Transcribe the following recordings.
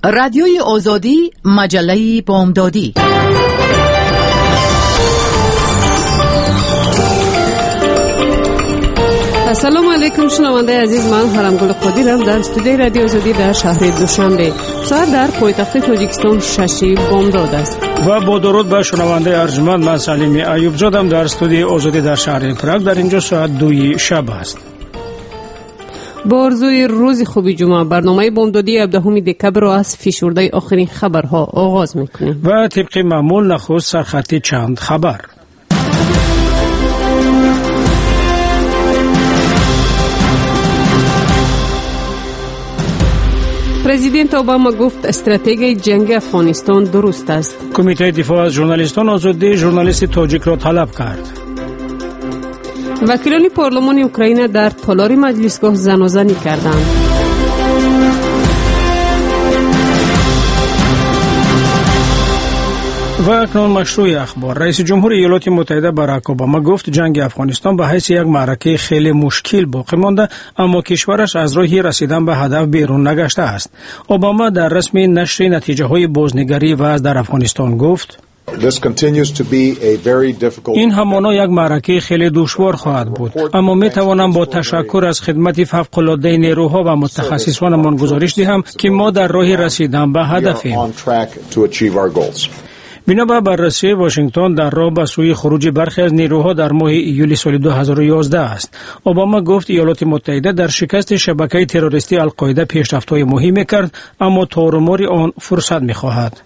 رادیوی آزادی، مجله بامدادی. السلام علیکم شنونده عزیز، من هرمگل قادرم در استودیوی رادیو آزادی در شهر دوشنبه. ساعت در پایتخت تاجیکستان 6 بامداد است. و با درود به شنونده ارجمند، من سلیمی ایوب زادم در استودیوی آزادی در شهر پراگ. در اینجا ساعت 2 شب است. با آرزوی روز خوبی جمعه، برنامه بامدادی 17 دکبر را از فشرده آخرین خبرها آغاز میکنیم. و طبق معمول نخست سرخطی چند خبر. پرزیدنت اوباما گفت استراتژی جنگ افغانستان درست است. کمیته دفاع از ژورنالیستان آزادی ژورنالیست تاجیک را طلب کرد. وکیلان پارلمان اوکراین در تالار مجلسگاه زنازنی کردند. و اکنون مشروع اخبار. رئیس جمهور ایالات متحده باراک اوباما گفت جنگ افغانستان به حیث یک معرکه خیلی مشکل باقی مانده، اما کشورش از راه رسیدن به هدف بیرون نگشته است. اوباما در رسمی نشر نتیجه های بازنگری وضع در افغانستان گفت این همانا یک معرکه خیلی دشوار خواهد بود، اما می توانم با تشکر از خدمت فوق‌العاده نیروها و متخصصانمان گزارش دهم که ما در راه رسیدن به هدفیم. بنا به بررسی واشنگتن در راه به سوی خروج برخی از نیروها در ماه ایول سال 2011 است. اوباما گفت ایالات متحده در شکست شبکه تروریستی القاعده پیشرفت‌های مهمی کرد، اما تارمار آن فرصت می‌خواهد.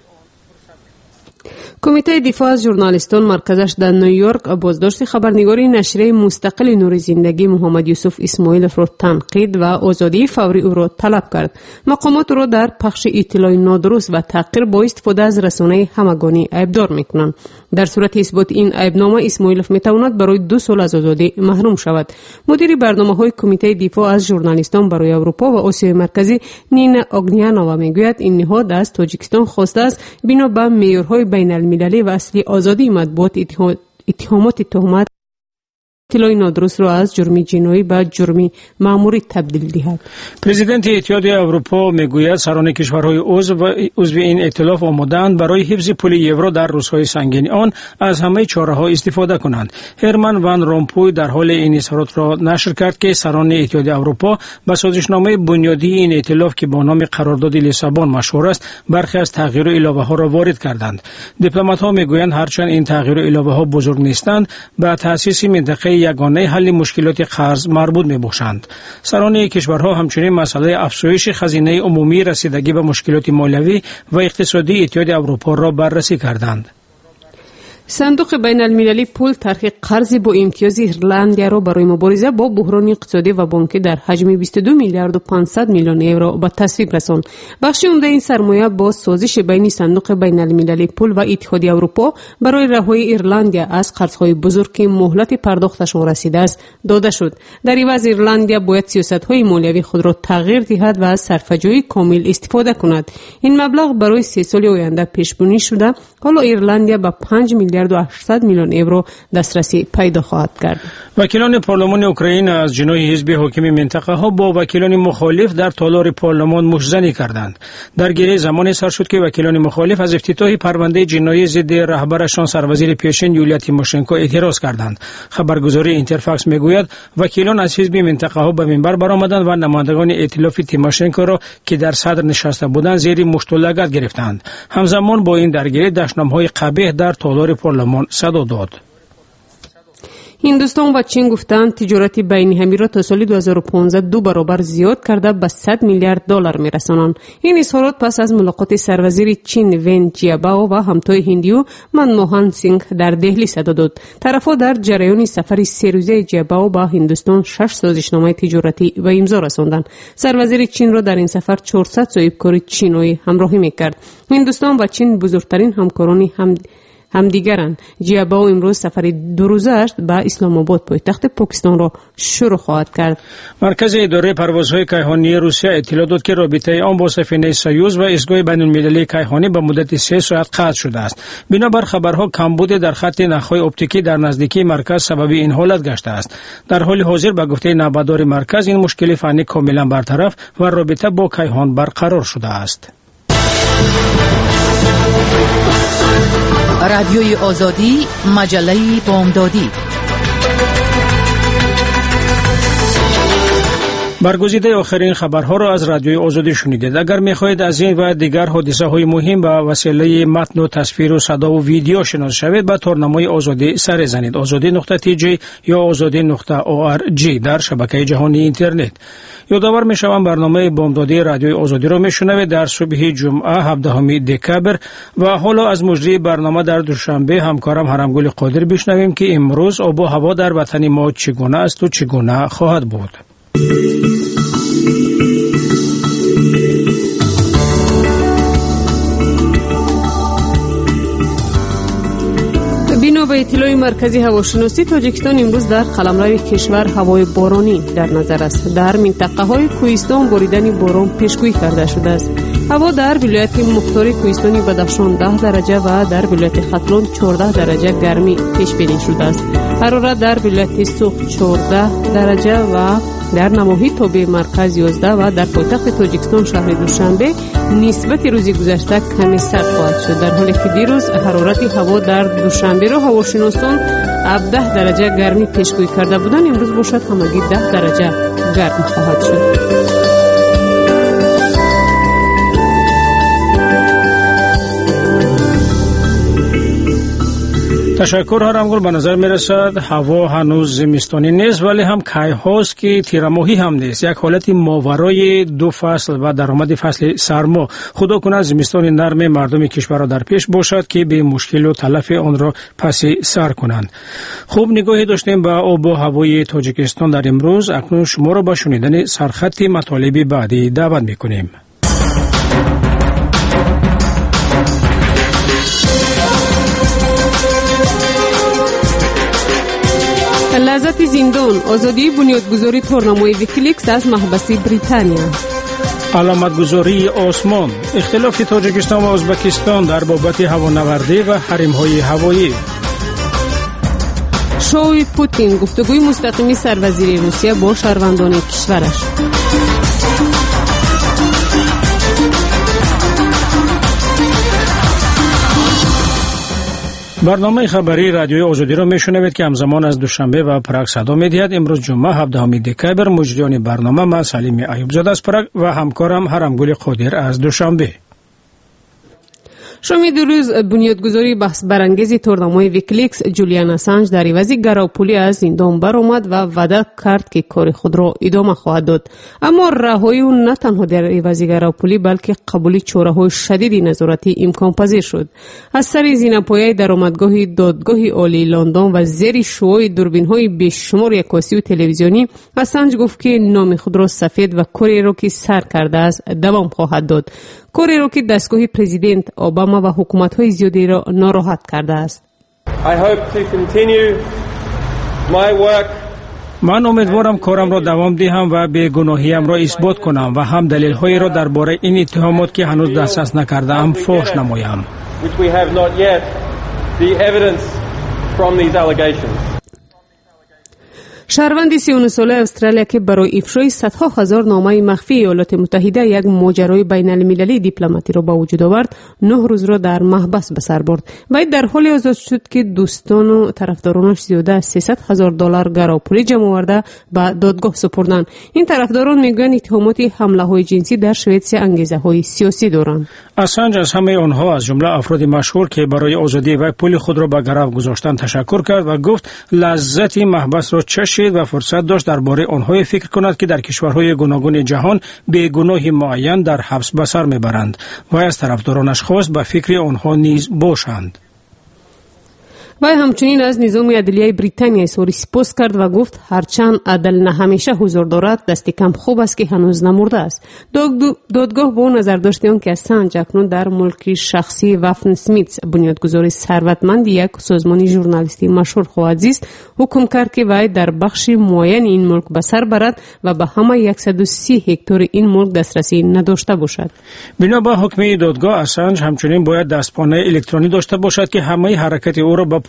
کمیته دفاع از ژورنالیستان مرکزش در نیویورک بازداشت خبرنگاری نشریه مستقل نور زندگی محمد یوسف اسماعیلوف را تنقید و آزادی فوری او را طلب کرد. مقامات او را در پخش اطلاع نادرست و تحقیر با استفاده از رسانه همگانی ایبدار میکنند. در صورت اثبات این ایبنامه اسماعیلوف میتواند برای 2 سال از آزادی محروم شود. مدیر برنامه‌های کمیته دفاع از ژورنالیستان برای اروپا و آسیای مرکزی نینا آگنیانووا میگوید این نهاد از تاجیکستان خواسته است بنا به معیارهای بین‌المللی و اصلی آزادی مطبوعات اتهامات تهمت اطلاع نادرست را از جرم جنایی به جرم مأموری تبدیل دهد. پرزیدنت اتحادیه اروپا میگوید سران کشورهای عضو این ائتلاف آماده‌اند برای حفظ پول یورو در روزهای سنگین آن از همه چاره‌ها استفاده کنند. هرمن ون رومپوی در حال این اظهارات را نشر کرد که سران اتحادیه اروپا به سازشنامه بنیادی این ائتلاف که با نام قرارداد لیسابون مشهور است برخی از تغییر و علاوه‌ها را وارد کردند. دیپلمات‌ها میگویند هرچند این تغییر و علاوه‌ها بزرگ نیستند، به تأسیس منطقه یگانه حل مشکلات قرض مربوط می‌باشند. سران کشورها همچنین مسئله افزایش خزینه عمومی رسیدگی به مشکلات مالیوی و اقتصادی اتحادیه اروپا را بررسی کردند. صندوق بین المللی پول طرح قرض با امتیاز ایرلندیا را برای مبارزه با بحران اقتصادی و بانکی در حجم 22 میلیارد و 500 میلیون یورو به تصویب رساند. بخش عمده این سرمایه با سازش بین صندوق بین المللی پول و اتحادیه اروپا برای رهایی ایرلندیا از قرض‌های بزرگ که مهلت پرداختشان رسیده است داده شد. در عوض ایرلندیا باید سیاست‌های مالیوی خود را تغییر دهد و از صرفه‌جویی کامل استفاده کند. این مبلغ برای 3 سال آینده پیش بینی شده. حالا ایرلندیا به 5 میلیارد و 800 میلیون یورو دسترسی پیدا خواهد کرد. وکیلان پارلمان اوکراین از جناح حزب حاکم منطقه ها با وکیلان مخالف در تالار پارلمان مشتزنی کردند. درگیری زمانی سر شد که وکیلان مخالف از افتتاح پرونده جنایی ضد رهبرشان سروزیر پیشین یولیا تیموشنکو اعتراض کردند. خبرگزاری اینترفاکس میگوید وکیلان از حزب منطقه ها به منبر برآمدند و نمایندگان ائتلاف تیموشنکو را که در صدر نشسته بودند زیر مشت و لگد گرفتند. همزمان با این درگیری دشنام‌های قبیح در تالار پارلمان صدا داد. هندوستان و چین گفتند تجارت بین همی را تا سال 2015 2 برابر زیاد کرده به 100 میلیارد دلار میرسانند. این اظهارات پس از ملاقات سروزیر چین ون جیاباو و همتای هندیو منموهن سینگ در دهلی صدا داد. طرفا در جریان سفر 3 روزه جیاباو با هندوستان 6 سازشنامه تجارتی و امضا رساندند. سروزیر چین را در این سفر 400 صاحبکار چینی همراهی میکرد. هندوستان و چین بزرگترین همکاران همدیگرند. جیاباو امروز سفر 2 روزه به اسلام آباد پایتخت پاکستان را شروع خواهد کرد. مرکز اداره پروازهای کیهانی روسیه اطلاع داد که رابطه آن با سفینه سویوز و ایستگاه بین‌المللی کیهانی به مدت 3 ساعت قطع شده است. بنابر خبرها کمبود در خط نخ‌های اپتیکی در نزدیکی مرکز سبب این حالت گشته است. در حال حاضر به گفته نوبدار مرکز این مشکل فنی کاملا برطرف و رابطه با کیهان برقرار شده است. رادیوی آزادی، مجله بامدادی. برگزیده آخرین خبرها را از رادیوی آزادی شنیدید. اگر می‌خواهید از این و دیگر حادثه‌های مهم با وسیله متن و تصویر و صدا و ویدیو شناس شوید، به تورنمای آزادی سر زنید. azadi.tj یا azadi.org در شبکه جهانی اینترنت. یادآور می‌شوم برنامه بامدادی رادیوی آزادی را می‌شنوید در صبح جمعه 17 دکبر و حالا از مجری برنامه در دوشنبه همکارم هرمگل قادر بشنویم که امروز آب و هوا در وطن ما چگونه است و چگونه خواهد بود. بنا به اطلاع مرکزی هواشناسی، تاجیکستان امروز در قلمرو کشور هوای بارانی در نظر است. در منطقه های کوهستان باریدن باران پیشگویی کرده شده است. هوا در ولایت مختار کوهستانی بدخشان 10 درجه و در ولایت ختلون 14 درجه گرمی پیش بینی شده است. حرارت در ولایت سوخت 14 درجه و در نواحی توبه مرکز 11 و در پایتخت تاجیکستان شهر دوشنبه نسبت روز گذشته کمی سرد خواهد شد، در حالی که دیروز حرارت هوا در دوشنبه را هواشناسان 17 درجه گرمی پیشگویی کرده بودند. امروز باشد همگی 10 درجه گرم خواهد شد. تشکر هرمگل. به نظر می رسد هوا هنوز زمستانی نیست، ولی هم کای هاست که تیرماهی هم نیست. یک حالت ماورای دو فصل و درآمد فصل سرما. خدا کنه زمستان نرم مردم کشور را در پیش باشد که به مشکل و تلف آن را پس سر کنند. خوب نگاهی داشتیم به آب و هوای تاجیکستان در امروز. اکنون شما را به شنیدن سرخط مطالب بعدی دعوت می کنیم. لذت زندان، آزادی بنیادگذاری تورنمای ویکیلیکس از محبس بریتانیا. علامتگذاری آسمان، اختلاف تاجیکستان و ازبکستان در بابت هوانوردی و حرم‌های هوایی. شوی پوتین، گفتگوی مستقیمی سروزیر روسیه با شهروندان کشورش. برنامه خبری رادیوی آزادی را میشنوید که همزمان از دوشنبه و پراگ صدا میدهد. امروز جمعه 17 دکبر، مجریان برنامه من سلیم ایوب زاده از پراگ و همکارم هرمگل قادر از دوشنبه. شامی دیروز بنیادگذاری بحث برانگیز تورنمای ویکیلیکس جولیان اسانج در عوض گراپولی از زندان برآمد و وعده کرد که کار خود را ادامه خواهد داد. اما رهایی او نه تنها در عوض گراپولی بلکه قبول چاره‌های شدید نظارتی امکان پذیر شد. از سر زینه‌پایه درآمدگاه دادگاه عالی لندن و زیر شوهای دوربین‌های بیشمار عکاسی و تلویزیونی، اسانج گفت که نام خود را سفید و کاری را که سر کرده است دوام خواهد داد. کاری را که دستگاه پرزیدنت اوباما و حکومت‌های زیادی را ناراحت کرده است. من امیدوارم کارم را دوام دهم و بیگناهیم را اثبات کنم و هم دلیل‌هایی را درباره این اتهامات که هنوز دسترس نکرده‌ام فاش نمایم. شهروند 39 ساله استرالیا که برای افشای صدها هزار نامه مخفی ایالات متحده یک ماجرای بین المللی دیپلماتی را به وجود آورد، 9 روز را در محبس به سر برد. وی در حالی آزاد شد که دوستان و طرفدارانش زیاده از $300,000 گراپولی جمع آورده به دادگاه سپردند. این طرفداران میگویند اتهامات حمله‌های جنسی در شوئدسی انگیزه‌های سیاسی دارند. اسانج از همه آنها از جمله افراد مشهور که برای آزادی و پول خود را به گرو گذاشتند تشکر کرد و گفت لذت محبس را چشید و فرصت داشت درباره آنها فکر کند که در کشورهای گوناگون جهان به گناه معین در حبس به سر میبرند و از طرفدارانش خواست به فکر آنها نیز باشند. وی همچنین از نظام عدلیه بریتانیا اظهار سپاس کرد و گفت هرچند عدل نه همیشه حضور دارد، دست کم خوب است که هنوز نمرده است. دادگاه با نظر داشت آنکه اسانج اکنون در ملک شخصی وفن سمیتس بنیادگذار ثروتمند یک سازمان ژورنالیستی مشهور خواهد زیست، حکم کرد که وی در بخش معین این ملک به سر برد و به همه 130 هکتار این ملک دسترسی نداشته باشد. بنا به حکم دادگاه اسانج همچنین باید دستپانه الکترونی داشته باشد که همه حرکت او را به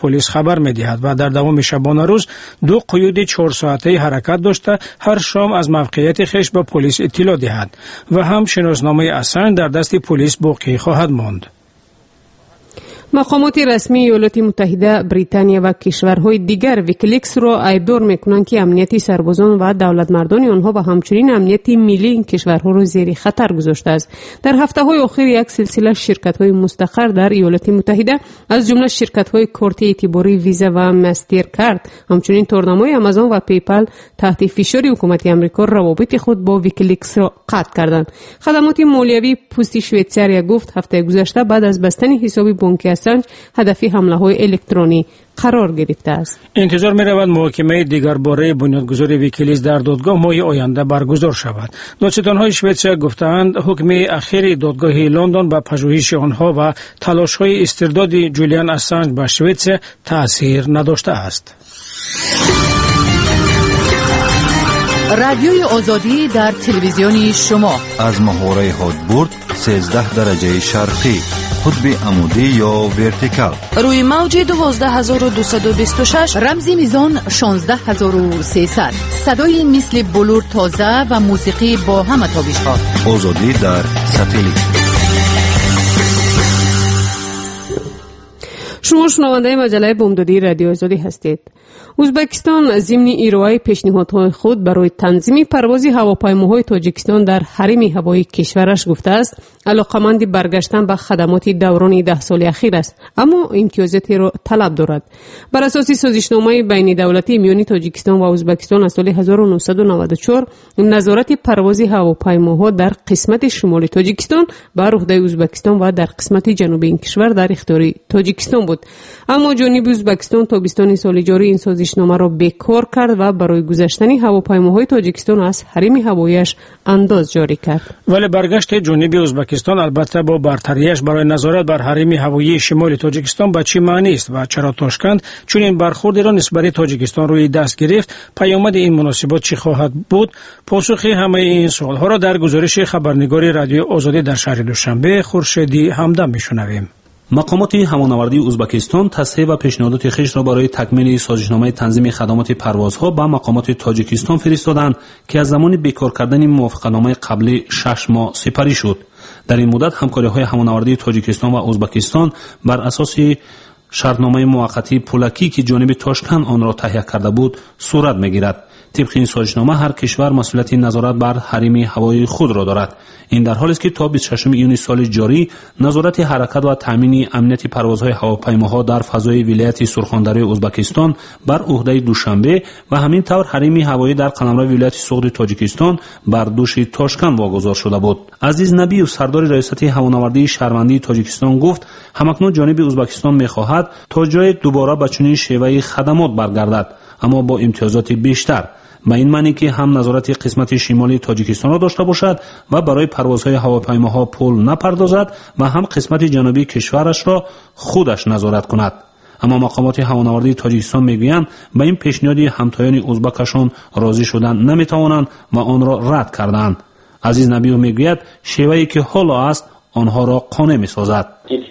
پلیس خبر می‌دهد و در دوام شبانه روز 2 قیود 4 ساعته حرکت داشته هر شام از موقعیت خویش به پلیس اطلاع دهد و هم شناسنامه اسنج در دست پلیس باقی خواهد ماند. مقامات رسمی ایالات متحده، بریتانیا و کشورهای دیگر ویکیلیکس را عیبدار می‌کنند که امنیت سربازان و دولتمردان آنها و همچنین امنیت ملی این کشورها را زیر خطر گذاشته است. در هفته‌های اخیر یک سلسله شرکت‌های مستقر در ایالات متحده از جمله شرکت‌های کارت اعتباری ویزا و مسترکارد، همچنین تورنمای آمازون و پیپل تحت فشار حکومت آمریکا روابط خود با ویکیلیکس را قطع کردند. خدمات مالیوی پست شویتزاریا گفت هفته گذشته بعد از بستن حساب بانکی اسنج هدف حمله‌های الکترونی قرار گرفته است. انتظار می‌رود محاکمه دیگر باره بنیادگذار ویکیلیکس در دادگاه ماه آینده برگزار شود. دادستان‌های شوئیسریا گفتند حکم اخیر دادگاه لندن به پژوهش آنها و تلاش‌های استرداد جولیان اسنج به شوئیسریا تأثیر نداشته است. رادیوی آزادی در تلویزیون شما از محوره هادبورد 13 درجه شرقی، قطب عمودی یا ورتیکال، روی موج 12226، رمزی میزان 16300، صدای مثل بلور تازه و موسیقی با همه تابش‌ها. آزادی در ساتلیت. شما شنونده مجله بامدادی رادیو آزادی هستید. ازبکستان ضمن ارائه پیشنهادهای خود برای تنظیم پرواز هواپیماهای تاجیکستان در حریم هوایی کشورش گفته است علاقمند برگشتن به خدمات دوران 10 سال اخیر است، اما امتیازاتی را طلب دارد. بر اساس سازشنامه بین دولتی میان تاجیکستان و ازبکستان از سال 1994 نظارت پرواز هواپیماها در قسمت شمال تاجیکستان بر عهده ازبکستان و در قسمت جنوبی این کشور در اختیار تاجیکستان بود، اما جانب ازبکستان تابستان سال جاری این سازشنامه را بیکار کرد و برای گذشتن هواپیماهای تاجیکستان از حریم هواییش انداز جاری کرد. ولی برگشت جنوبی ازبکستان البته با برتریش برای نظارت بر حریم هوایی شمال تاجیکستان به چه معنی است و چرا تاشکند چون این برخوردی را نسبت تاجیکستان روی دست گرفت؟ پیامد این مناسبات چه خواهد بود؟ پاسخ همه این سوالها را در گزارش خبرنگار رادیو آزادی در شهر دوشنبه خورشیدی همدم میشنویم. مقامات هوانوردی ازبکستان تصحیح و پیشنهادات خویش را برای تکمیل سازشنامه تنظیم خدمات پروازها به مقامات تاجیکستان فرستادند که از زمان بیکار کردن موافقتنامه قبلی 6 ماه سپری شد. در این مدت همکاری‌های هوانوردی تاجیکستان و ازبکستان بر اساس شرطنامه موقتی پولکی که جانب تاشکند آن را تهیه کرده بود صورت می‌گیرد. طبق این سازشنامه هر کشور مسئولیت نظارت بر حریم هوایی خود را دارد. این در حالی است که تا 26 ایون سال جاری نظارت حرکت و تامین امنیت پروازهای هواپیماها در فضای ولایت سرخاندری ازبکستان بر عهده دوشنبه و همین طور حریم هوایی در قلمرو ولایت سغد تاجیکستان بر دوش تاشکند واگذار شده بود. عزیز نبیو سردار ریاست هوانوردی شهروندی تاجیکستان گفت همکنون جانب ازبکستان می‌خواهد تا جای دوباره به چنین شیوه خدمات برگردد، اما با امتیازات بیشتر، به این معنی که هم نظارت قسمت شمالی تاجیکستان را داشته باشد و برای پروازهای هواپیماها پول نپردازد و هم قسمت جنوبی کشورش را خودش نظارت کند. اما مقامات هوانوردی تاجیکستان میگویند به این پیشنهاد همتایان ازبکشان راضی شدن نمیتوانند و آن را رد کردند. عزیز نبیو میگوید شیوهی که حالا است آنها را قانع میسازد.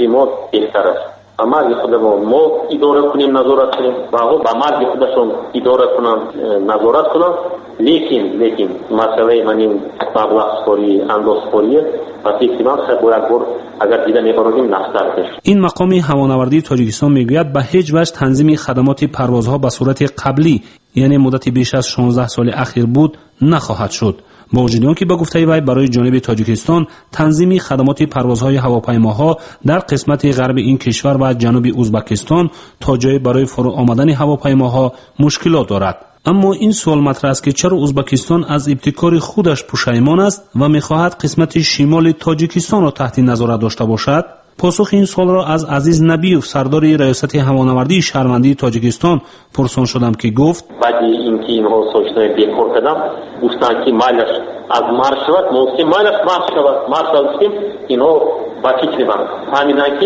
مرگ خودمون ما اداره کنیم نظارت کنیم و با مرگ خودشون اداره کنن نظارت کنن، لیکن مسئله من این مبلغ سپاری انداز سپاری و فکر من باید بر اگر دیده می‌کنیم نفتر بشه. این مقام هوانوردی تاجیکستان میگوید به هیچ وجه تنظیم خدمات پروازها به صورت قبلی یعنی مدت بیش از 16 سال اخیر بود نخواهد شد. با وجود آنکه با گفته وی برای جانب تاجیکستان تنظیم خدمات پروازهای هواپیماها در قسمت غرب این کشور و جنوب ازبکستان تا جای برای فرو آمدن هواپیماها مشکلات دارد. اما این سوال مطرح است که چرا ازبکستان از ابتکار خودش پشیمان است و می‌خواهد قسمت شمال تاجیکستان را تحت نظارت داشته باشد؟ پاسخ این سوال را از عزیز نبیوف سردار ریاست هوانوردی شهروندی تاجیکستان پرسان شدم که گفت بعد اینکه اینها سوچنای بیکار کردم گفتن که مالش از مارش شود موسی مالش مارش شود مارش شدیم اینها با فکر من همینه که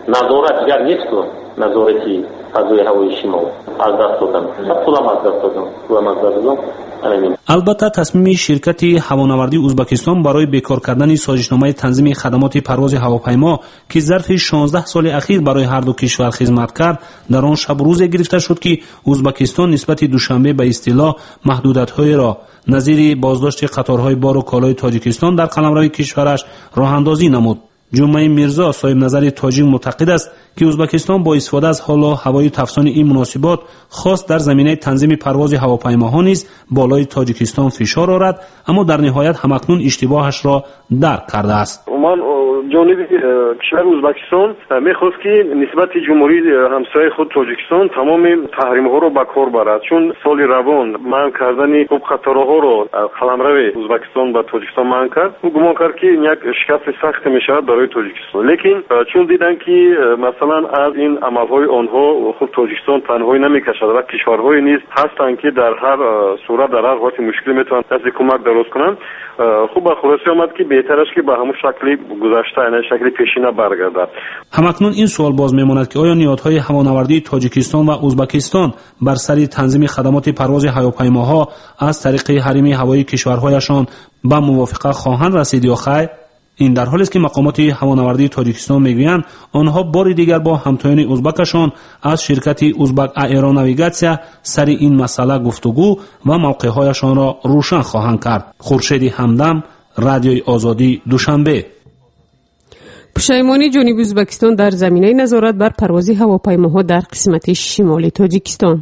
назорат дигар нест, назорати фазои ҳавои шимол аз даст додам, пулам аз даст додам. البته تصمیم شرکت هوانوردی ازبکستان برای بیکار کردن سازشنامه تنظیم خدمات پرواز هواپیما که ظرف 16 سال اخیر برای هر دو کشور خدمت کرد در آن شب روز گرفته شد که ازبکستان نسبت دوشنبه به اصطلاح محدودیت‌های را نظیر بازداشت قطارهای بار و کالای تاجیکستان در قلمرو کشورش راه اندازی نمود. جمعه میرزا صاحب نظر تاجیک معتقد است که ازبکستان با استفاده از حال هوایی تفسان این مناسبات خواست در زمینه تنظیم پرواز هواپیماها نیز بالای تاجیکستان فشار آورد، اما در نهایت همکنون اشتباهش را درک کرده است. جانب کشور ازبکستان میخواست که نسبت جمهوری همسایه خود تاجیکستان تمام تحریم‌ها را به کار برد، چون سال روان منع کردن قطارها را قلمرو ازبکستان به تاجیکستان منع کرد. گمان کرد که یک شکست سخت میشود برای تاجیکستان، لیکن چون دیدن که مثلا از این عملهای آنها خود تاجیکستان تنهایی نمیکشد و کشورهای نیز هستند که در هر صورت در هر حالت مشکلی میتونن دست کمک دراز کنند، خوب به خلاصه آمد که بهتر است که به همون شکلی گذشته یعنی شکلی پیشینه برگردد. همکنون این سوال باز میماند که آیا نهادهای هوانوردی تاجیکستان و ازبکستان بر سر تنظیم خدمات پرواز هواپیماها از طریق حریم هوایی کشورهایشان به موافقه خواهند رسید یا خیر؟ این در حالی است که مقامات هوانوردی تاجیکستان میگویند آنها بار دیگر با همتایان ازبکشان از شرکت ازبک ایروناویگاسیا سر این مسئله گفتگو و موقعهایشان را روشن خواهند کرد. خورشید همدم، رادیوی آزادی، دوشنبه. پشیمانی جنوب ازبکستان در زمینه نظارت بر پرواز هواپیماها در قسمت شمالی تاجیکستان.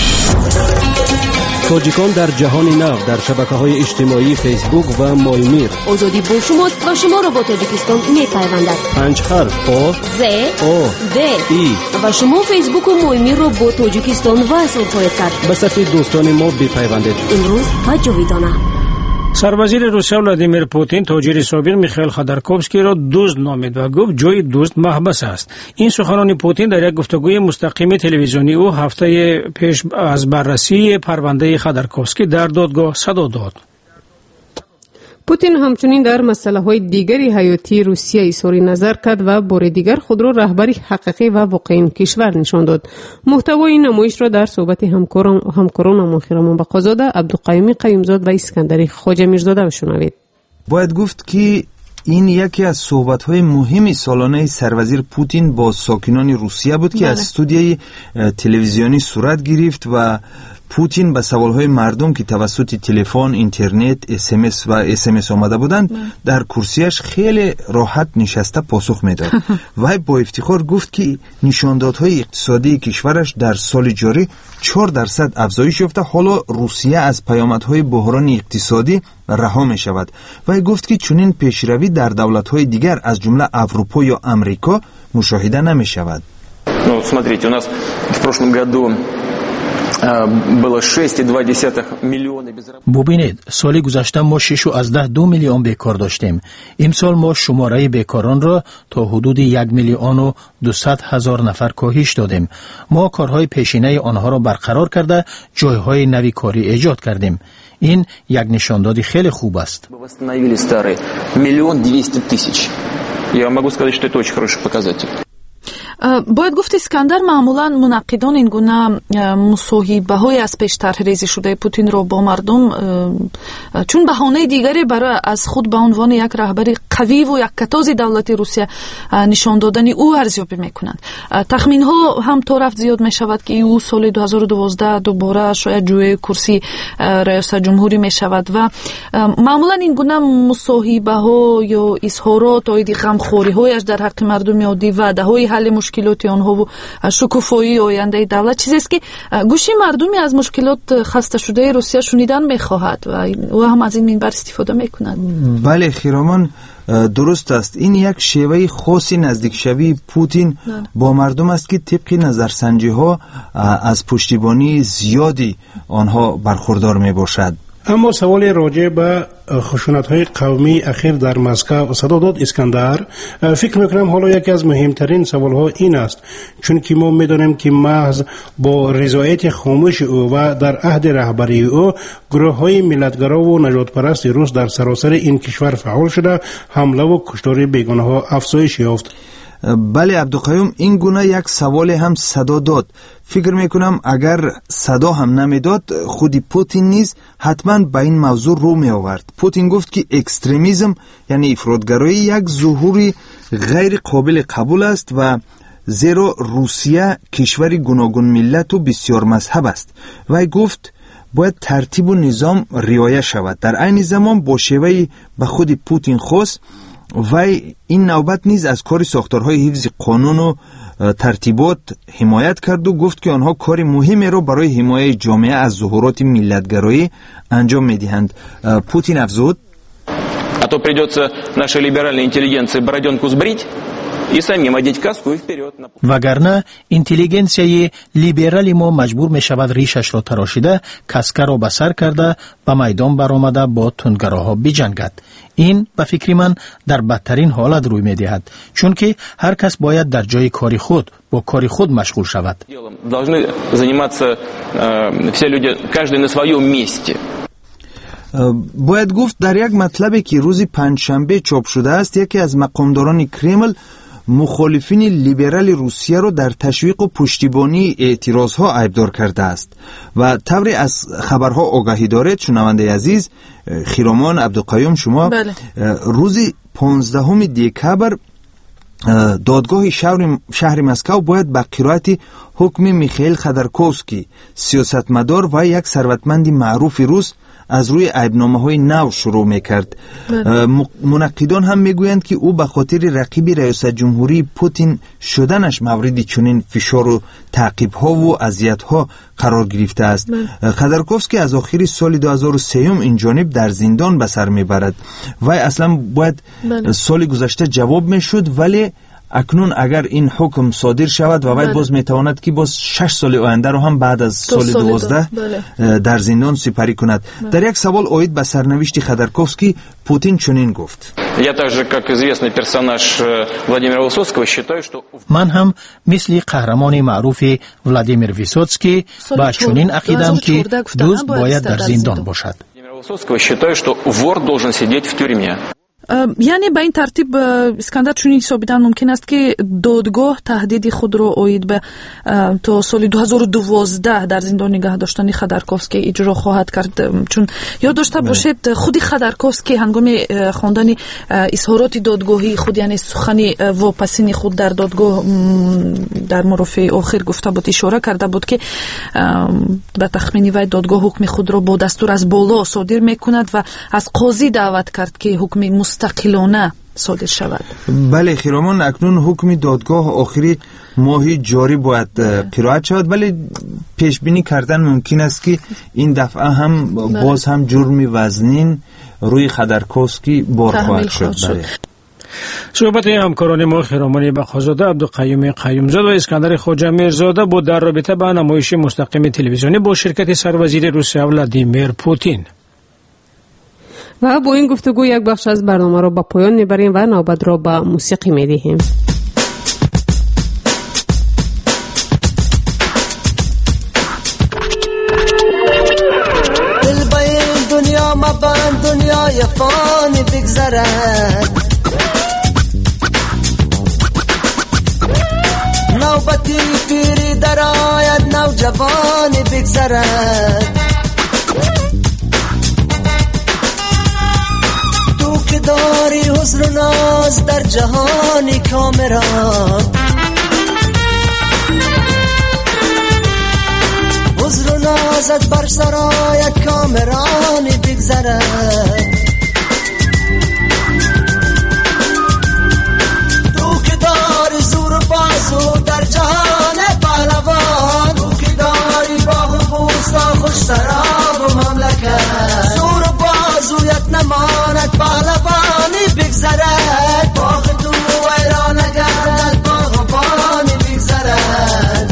تاجیکان در جهان نو در شبکه‌های اجتماعی فیسبوک و مایمیر. آزادی با شماست و شما را با تاجیکستان می‌پیوندد. 5 حرف آ ز او د ای و شما فیسبوک و مایمیر را با تاجیکستان وصل خواهید کرد. به صفحه دوستان ما بپیوندید. امروز و جاویدانه. سربازیر روسیه ولادیمیر پوتین تاجر سابق میخائیل خودورکوفسکی را دزد نامید و گفت جای دزد محبس است. این سخنان پوتین در یک گفتگوی مستقیم تلویزیونی او هفته پیش از بررسی پرونده خودورکوفسکی در دادگاه صدا داد. پوتین همچنین در مسائل دیگری حیاتی روسیه اظهار نظر کرد و بار دیگر خود را رهبری حقیقی و واقعی کشور نشان داد. محتوای این نمایش را در صحبت همکاران مخیرمان بقازاده، عبدالقیوم قیومزاد و اسکندر خواجه میرزاده بشنوید. باید گفت که این یکی از صحبت‌های مهم سالانه سروزیر پوتین با ساکنان روسیه بود که از استودیوی تلویزیونی صورت گرفت و پوتین به سوالهای مردم که توسط تلفن، اینترنت، اس آمده بودند در کرسیش خیلی راحت نشسته پاسخ میداد. و با افتخار گفت که نشاندادهای اقتصادی کشورش در سال جاری 4% افزایش یافته. حالا روسیه از پیامدهای بحران اقتصادی رها می شود. و گفت که چنین پیشروی در دولت‌های دیگر از جمله اروپا یا امریکا مشاهده نمی شود. Смотрите, у нас в прошлом году было 6,2 миллиона безработных. ببینید سال گذشته ما 6.2 میلیون بیکار داشتیم. امسال ما شماره بیکاران را تا حدود 1,200,000 نفر کاهش دادیم. ما کارهای پیشینه آنها را برقرار کرده جایهای نوی کاری ایجاد کردیم. این یک نشانداد خیلی خوب است. Восстановили старые 1,200,000. Я могу сказать, что это очень хороший показатель. باید گفت اسکندر معمولا منقدان این گونه مصاحبه‌های از پیش طرح ریزی شده پوتین را با مردم چون بهانه دیگری برای از خود به عنوان یک رهبر قوی و یک کتاز دولت روسیه نشان دادن او ارزیابی میکنند. تخمین ها هم تا رفت زیاد می شود که او سال 2012 دوباره شاید جوی کرسی ریاست جمهوری می شود و معمولا این گونه مصاحبه ها یا اظهارات و غمخوری هایش در حق مردم عادی وعده های حل مشکلات آنها و شکوفایی آینده دولت چیزی است که گوشی مردمی از مشکلات خسته شده روسیه شنیدن میخواهد و هم از این منبر استفاده میکنند. بله خیرامان درست است. این یک شیوه خاصی نزدیک شوی پوتین با مردم است که طبق نظرسنجی ها از پشتیبانی زیادی آنها برخوردار می باشد. اما سوال راجع به خشونت‌های قومی اخیر در مسکو صدا داد اسکندر. فکر میکنم حالا یکی از مهمترین سوال‌ها این است، چون که ما میدانیم که محض با رضایت خاموش او و در عهد رهبری او گروه‌های ملتگرا و نجات پرست روس در سراسر این کشور فعال شده، حمله و کشتار بیگانه‌ها افزایش یافت. بله عبدالقیوم، این گونه یک سوال هم صدا داد. فکر میکنم اگر صدا هم نمیداد خودی پوتین نیز حتما به این موضوع رو می آورد. پوتین گفت که اکستریمیزم یعنی افراطگرایی یک ظهوری غیر قابل قبول است و زیرا روسیه کشوری گوناگون ملت و بسیار مذهب است. وی گفت باید ترتیب و نظام رعایت شود. در عین زمان با شیوه به خود پوتین خواست و این نوبت نیز از کار ساختارهای حفظ قانون و ترتیبات حمایت کرد و گفت که آنها کار مهمی را برای حمایت جامعه از ظهورات ملتگرایی انجام می‌دهند. پوتین افزود: А то придется нашей либеральной интеллигенции бороденку сбрить и самим одеть каску и вперед. وگرنه اینتلیگنسیای لیبرالی ما مجبور می شود ریشش را تراشیده، کاسکا را به سر کرده به میدان برآمده با تندگراها بجنگد. این به فکر من در بدترین حالت روی می دهد، چون که هر کس باید در جای کاری خود با کاری خود مشغول شود. Должны заниматься все люди, каждый на своем месте. باید گفت در یک مطلبی که روز پنجشنبه چاپ شده است، یکی از مقامداران کرمل مخالفین لیبرال روسیه را در تشویق و پشتیبانی اعتراضها عیبدار کرده است و طوری از خبرها آگاهی دارد. شنونده عزیز خیرامان عبدالقیوم شما بله. روز 15 دکبر دادگاه شهر مسکو باید به قرائت حکم میخائیل خودورکوفسکی سیاستمدار و یک ثروتمند معروف روس از روی عیبنامه‌های نو شروع می‌کرد. منقدان هم میگویند که او به خاطر رقیب رئیس جمهوری پوتین شدنش مورد چنین فشار و تعقیب‌ها و اذیت‌ها قرار گرفته است. خودورکوفسکی از آخر سال 2003 این جانب در زندان به سر میبرد و اصلا باید سال گذشته جواب میشد، ولی اکنون اگر این حکم صادر شود و باید باز میتواند که باز 6 سال آینده رو هم بعد از سال 12 در زندان سپری کند. در یک سوال اوید به سرنوشت خودورکوفسکی پوتین چنین گفت: من هم مثل قهرمان معروف ولادیمیر ویسوتسکی با چنین عقیده‌ام که دزد باید در زندان باشد. یعنی به این ترتیب اسکندر چنین حسابیدن ممکن است که دادگاه تهدید خود را اوید به تا سال 2012 در زندان نگه داشتن خودورکوفسکی اجرا خواهد کرد، چون یاد داشته باشید خود خودورکوفسکی هنگام خواندن اظهارات دادگاهی خود، یعنی سخن واپسین خود در دادگاه در مرافع آخر گفته بود، اشاره کرده بود که به تخمین وی دادگاه حکم خود را با دستور از بالا صادر میکند و از قاضی دعوت کرد که حکم مستقلانه صادر شود. بله خیرامان، اکنون حکم دادگاه آخری ماهی جاری باید قرائت شود، ولی پیش بینی کردن ممکن است که این دفعه هم باز هم جرم وزنین روی خودورکوفسکی بار خواهد شد. بله. صحبت همکاران ما خیرامان بخازاده، عبدالقیوم قیومزاده و اسکندر خواجه میرزاده بود در رابطه با نمایش مستقیم تلویزیونی با شرکت سروزیر روسیه ولادیمیر پوتین. و با این گفتگو یک بخش از برنامه را به پایان میبریم و نوبت را به موسیقی میدهیم. دل با این دنیا مبند، دنیای فانی بگذرد، نوبتی پیری در آید، نوجوانی بگذرد. که داری حسن و ناز در جهانی کامران، حسن و نازت بر سرایت کامرانی بگذرد. تو که داری زور و بازو در جهان پهلوان، تو که داری باغ و بوستان خوش شراب و مملکت، زور و بازویت نماند پهلوانی بگذرد. باغ تو ویران گردد، باغبانی بگذرد.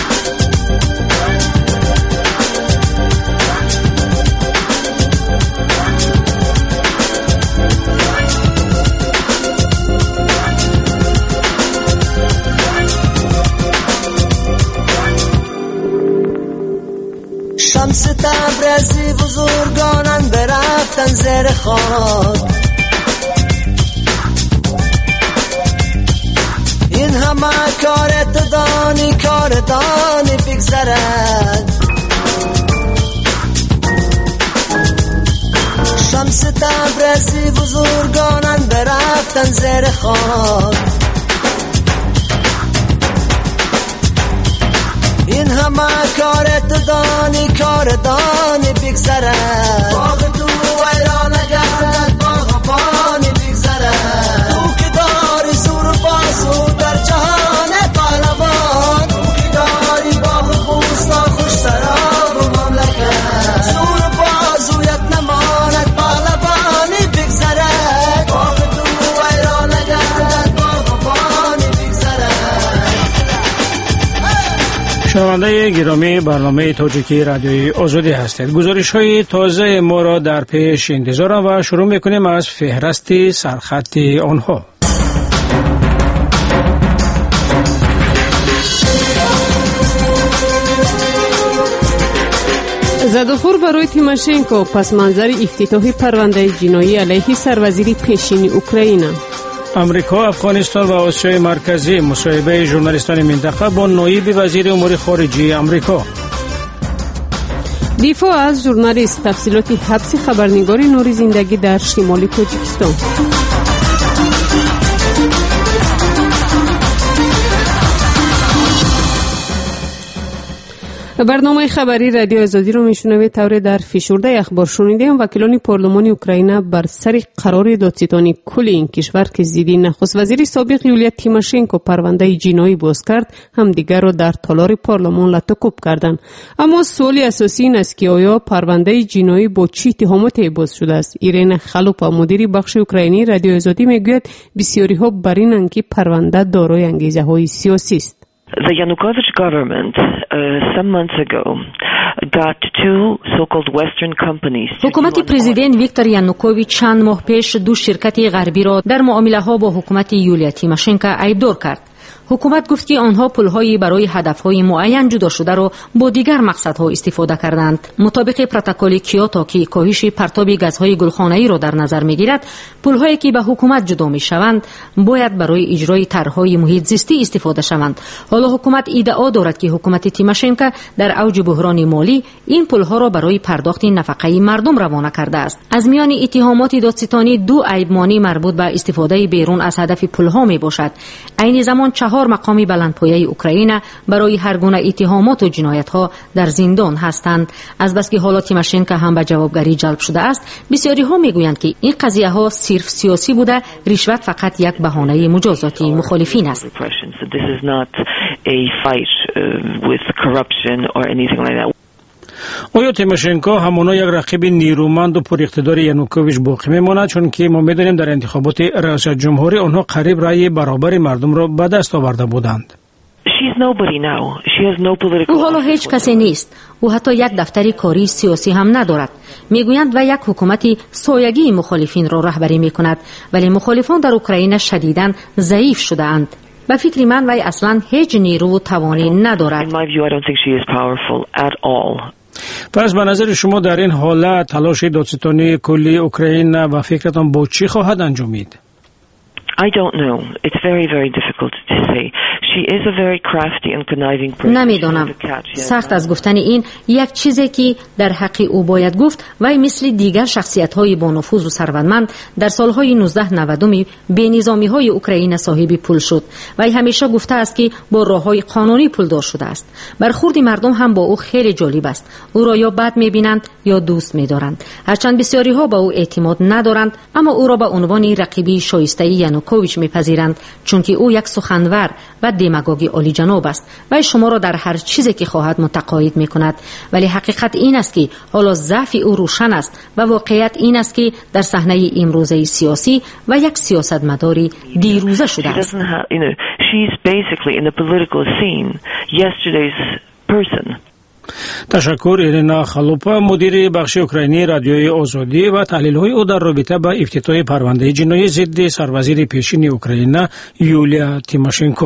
شمس تبریزی بزرگانان برفتن زیر خاک، همه کار تو دانی کار دانی بگذرد شمس تبریزی بزرگانان برفتن زیر خاک این همه کار تو دانی کار دانی بگذرد باغ تو ویران گردد باغ بانی بگذرد تو که داری زور بازو در جهان پهلوان تو که داری باغ بوستا خوش سراب و مملکت زور بازویت نماند پهلوانی بگذرد باغ تو ویران گردد باغ بانی بگذرد. شنونده گرامی برنامه تاجیکی رادیوی آزادی هستید. گزارش های تازه ما را در پیش انتظارم و شروع میکنیم از فهرست سرخط آنها. زدوخور برای تیماشنکو پس منظر افتتاح پرونده جنایی علیه سروزیر پیشین اوکراین. امریکا، افغانستان و آسیای مرکزی مصاحبه ژورنالیستان منطقه با نایب وزیر امور خارجه امریکا. دفاع از ژورنالیست، تفصیلات حبس خبرنگار نور زندگی در شمال تاجیکستان. برنامه خبری رادیو آزادی رو میشنوید. طور در فشرده اخبار شنیدیم وکیلان پارلمان اوکراین بر سر قرار دادستانی کل این کشور که زیدی نخست وزیر سابق یولیا تیماشنکو پرونده جنایی باز کرد هم دیگر را در تالار پارلمان لطکوب کردند. اما سوال اساسی این است که آیا پرونده جنایی با چه اتهاماتی باز شده است؟ ایرین خلوپا مدیر بخش اوکراینی رادیو آزادی میگوید بسیاری ها بر اینند که پرونده دارای انگیزه های سیاسی است. The Yanukovych government some months ago got two so-called Western companies. حکومت پرزیدنت ویکتور یانوکوویچ چند ماه پیش دو شرکت غربی را در معامله‌ها با حکومت یولیا تیماشنکو عیب‌دار کرد. حکومت گفت که آنها پول‌های برای هدف‌های معین جدا شده را با دیگر مقصدها استفاده کردند. مطابق پروتکل کیوتو که کاهش پرتاب گازهای گلخانه‌ای را در نظر می‌گیرد، پول‌هایی که به حکومت جدا می‌شوند باید برای اجرای طرح‌های محیط زیستی استفاده شوند. حالا حکومت ادعا دارد که حکومت تیماشنکو در اوج بحران مالی این پول‌ها را برای پرداخت نفقه مردم روانه کرده است. از میان اتهامات دادستانی دو عیب‌مانی مربوط به استفاده بیرون از هدف پول‌ها میباشد. عین زمان 4 مقامی بلندپایه اوکراین برای هر گونه اتهامات و جنایت‌ها در زندان هستند. از بس که حالا تیماشنکو هم به جوابگری جلب شده است، بسیاری ها میگویند که این قضیه ها صرف سیاسی بوده، رشوت فقط یک بهانه مجازات مخالفین است. آیا تیماشنکو همانا یک رقیب نیرومند و پر اقتدار یانوکوویچ باقی میماند؟ چون که ما میدونیم در انتخابات ریاست جمهوری آنها قریب رأی برابر مردم را به دست آورده بودند. او حالا هیچ کسی نیست. او حتی یک دفتر کاری سیاسی هم ندارد. میگویند و یک حکومتی سایگی مخالفین را رهبری میکند، ولی مخالفان در اوکراین شدیداً ضعیف شده اند. به فکر من وی اصلا هیچ نیرو و توانی ندارد. پس به نظر شما در این حالت تلاش دادستانی کلی اوکراین و فکرتان با چی خواهد انجامید؟ I don't know. It's very, very difficult to say. She is a very crafty and conniving person. نمیدانم. سخت از گفتن این. یک چیزی که در حق او باید گفت، وی مثل دیگر شخصیت‌های با نفوذ و ثروتمند در سالهای 1990 به نظامی‌های اوکراین صاحب پول شد. وی همیشه گفته است که با راه‌های قانونی پولدار شده است. برخورد مردم هم با او خیلی جالب است. او را یا بد می‌بینند یا دوست می‌دارند. هرچند بسیاری‌ها با او اعتماد ندارند، اما او را به عنوان رقیبی شایسته یانوکوویچ می‌پذیرند، چون که او یک سخنور و دماغوگ عالی جناب است و شما را در هر چیزی که خواهد متقاعد می‌کند. ولی حقیقت این است که حالا ضعف او روشن است و واقعیت این است که در صحنه امروزه سیاسی و یک سیاستمداری دیروزه شده است. تشکر ایرینا خلوپا مدیر بخش اوکراینی رادیوی آزادی و تحلیل‌های او در رابطه با افتتاح پرونده جنایی ضد سروزیر پیشین اوکراین یولیا تیماشنکو.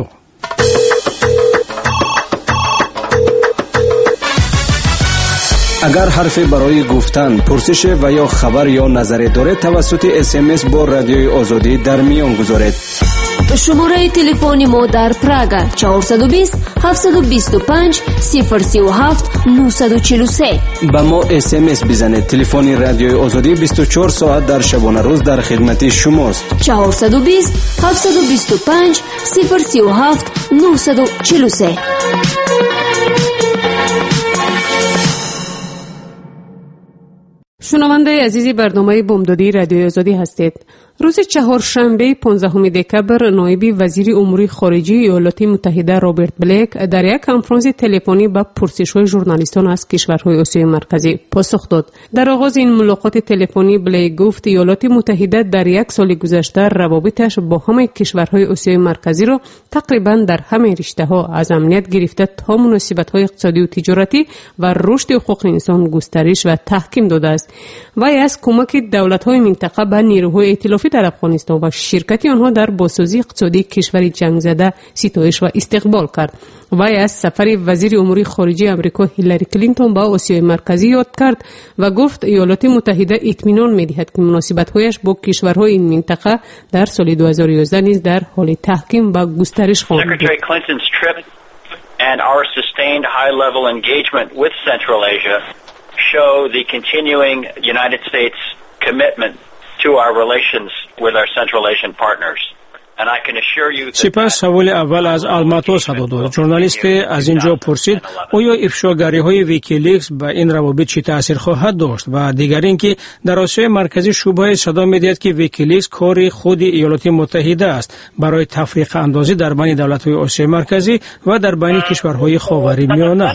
اگر حرفی برای گفتن، پرسش و یا خبر یا نظری دارید توسط SMS با رادیوی آزادی در میان گذارید. شماره تلفن ما در پراگ 420 725 037 943. با ما SMS بزنید. تلفن رادیوی آزادی 24 ساعت در شبانه روز در خدمت شماست. 420 725 037 943. شنونده عزیزی برنامه بامدادی رادیوی آزادی هستید. روز چهارشنبه 15 دکبر نایب وزیر امور خارجه ایالات متحده رابرت بلیک در یک کنفرانس تلفنی به پرسش‌های ژورنالیستان از کشورهای آسیای مرکزی پاسخ داد. در آغاز این ملاقات تلفنی بلیک گفت ایالات متحده در یک سال گذشته روابطش با همه کشورهای آسیای مرکزی را تقریبا در همه رشته‌ها از امنیت گرفته تا مناسبت‌های اقتصادی و تجارتی و رشد حقوق انسان گسترش و تحکیم داده است. وی از کمک دولت‌های منطقه به نیروهای ائتلافی در افغانستان و شرکت آنها در بازسازی اقتصادی کشور جنگ زده ستایش و استقبال کرد. وی از سفر وزیر امور خارجه آمریکا هیلاری کلینتون به آسیای مرکزی یاد کرد و گفت ایالات متحده اطمینان می‌دهد که مناسبت‌هایش با کشورهای این منطقه در سال 2011 نیز در حال تحکیم و گسترش خواهد بود. And our sustained high-level engagement with Central Asia show the continuing United States commitment to our relations with our Central Asian partners. سپس سوال اول از آلماتو صدا داد. ژورنالیست از اینجا پرسید آیا افشاگری‌های ویکیلیکس به این روابط چه تأثیر خواهد داشت و دیگر اینکه در آسیای مرکزی شبهه صدا می‌دهد که ویکیلیکس کار خود ایالات متحده است برای تفریق اندازی در بین دولت‌های آسیای مرکزی و در بین کشورهای خاورمیانه.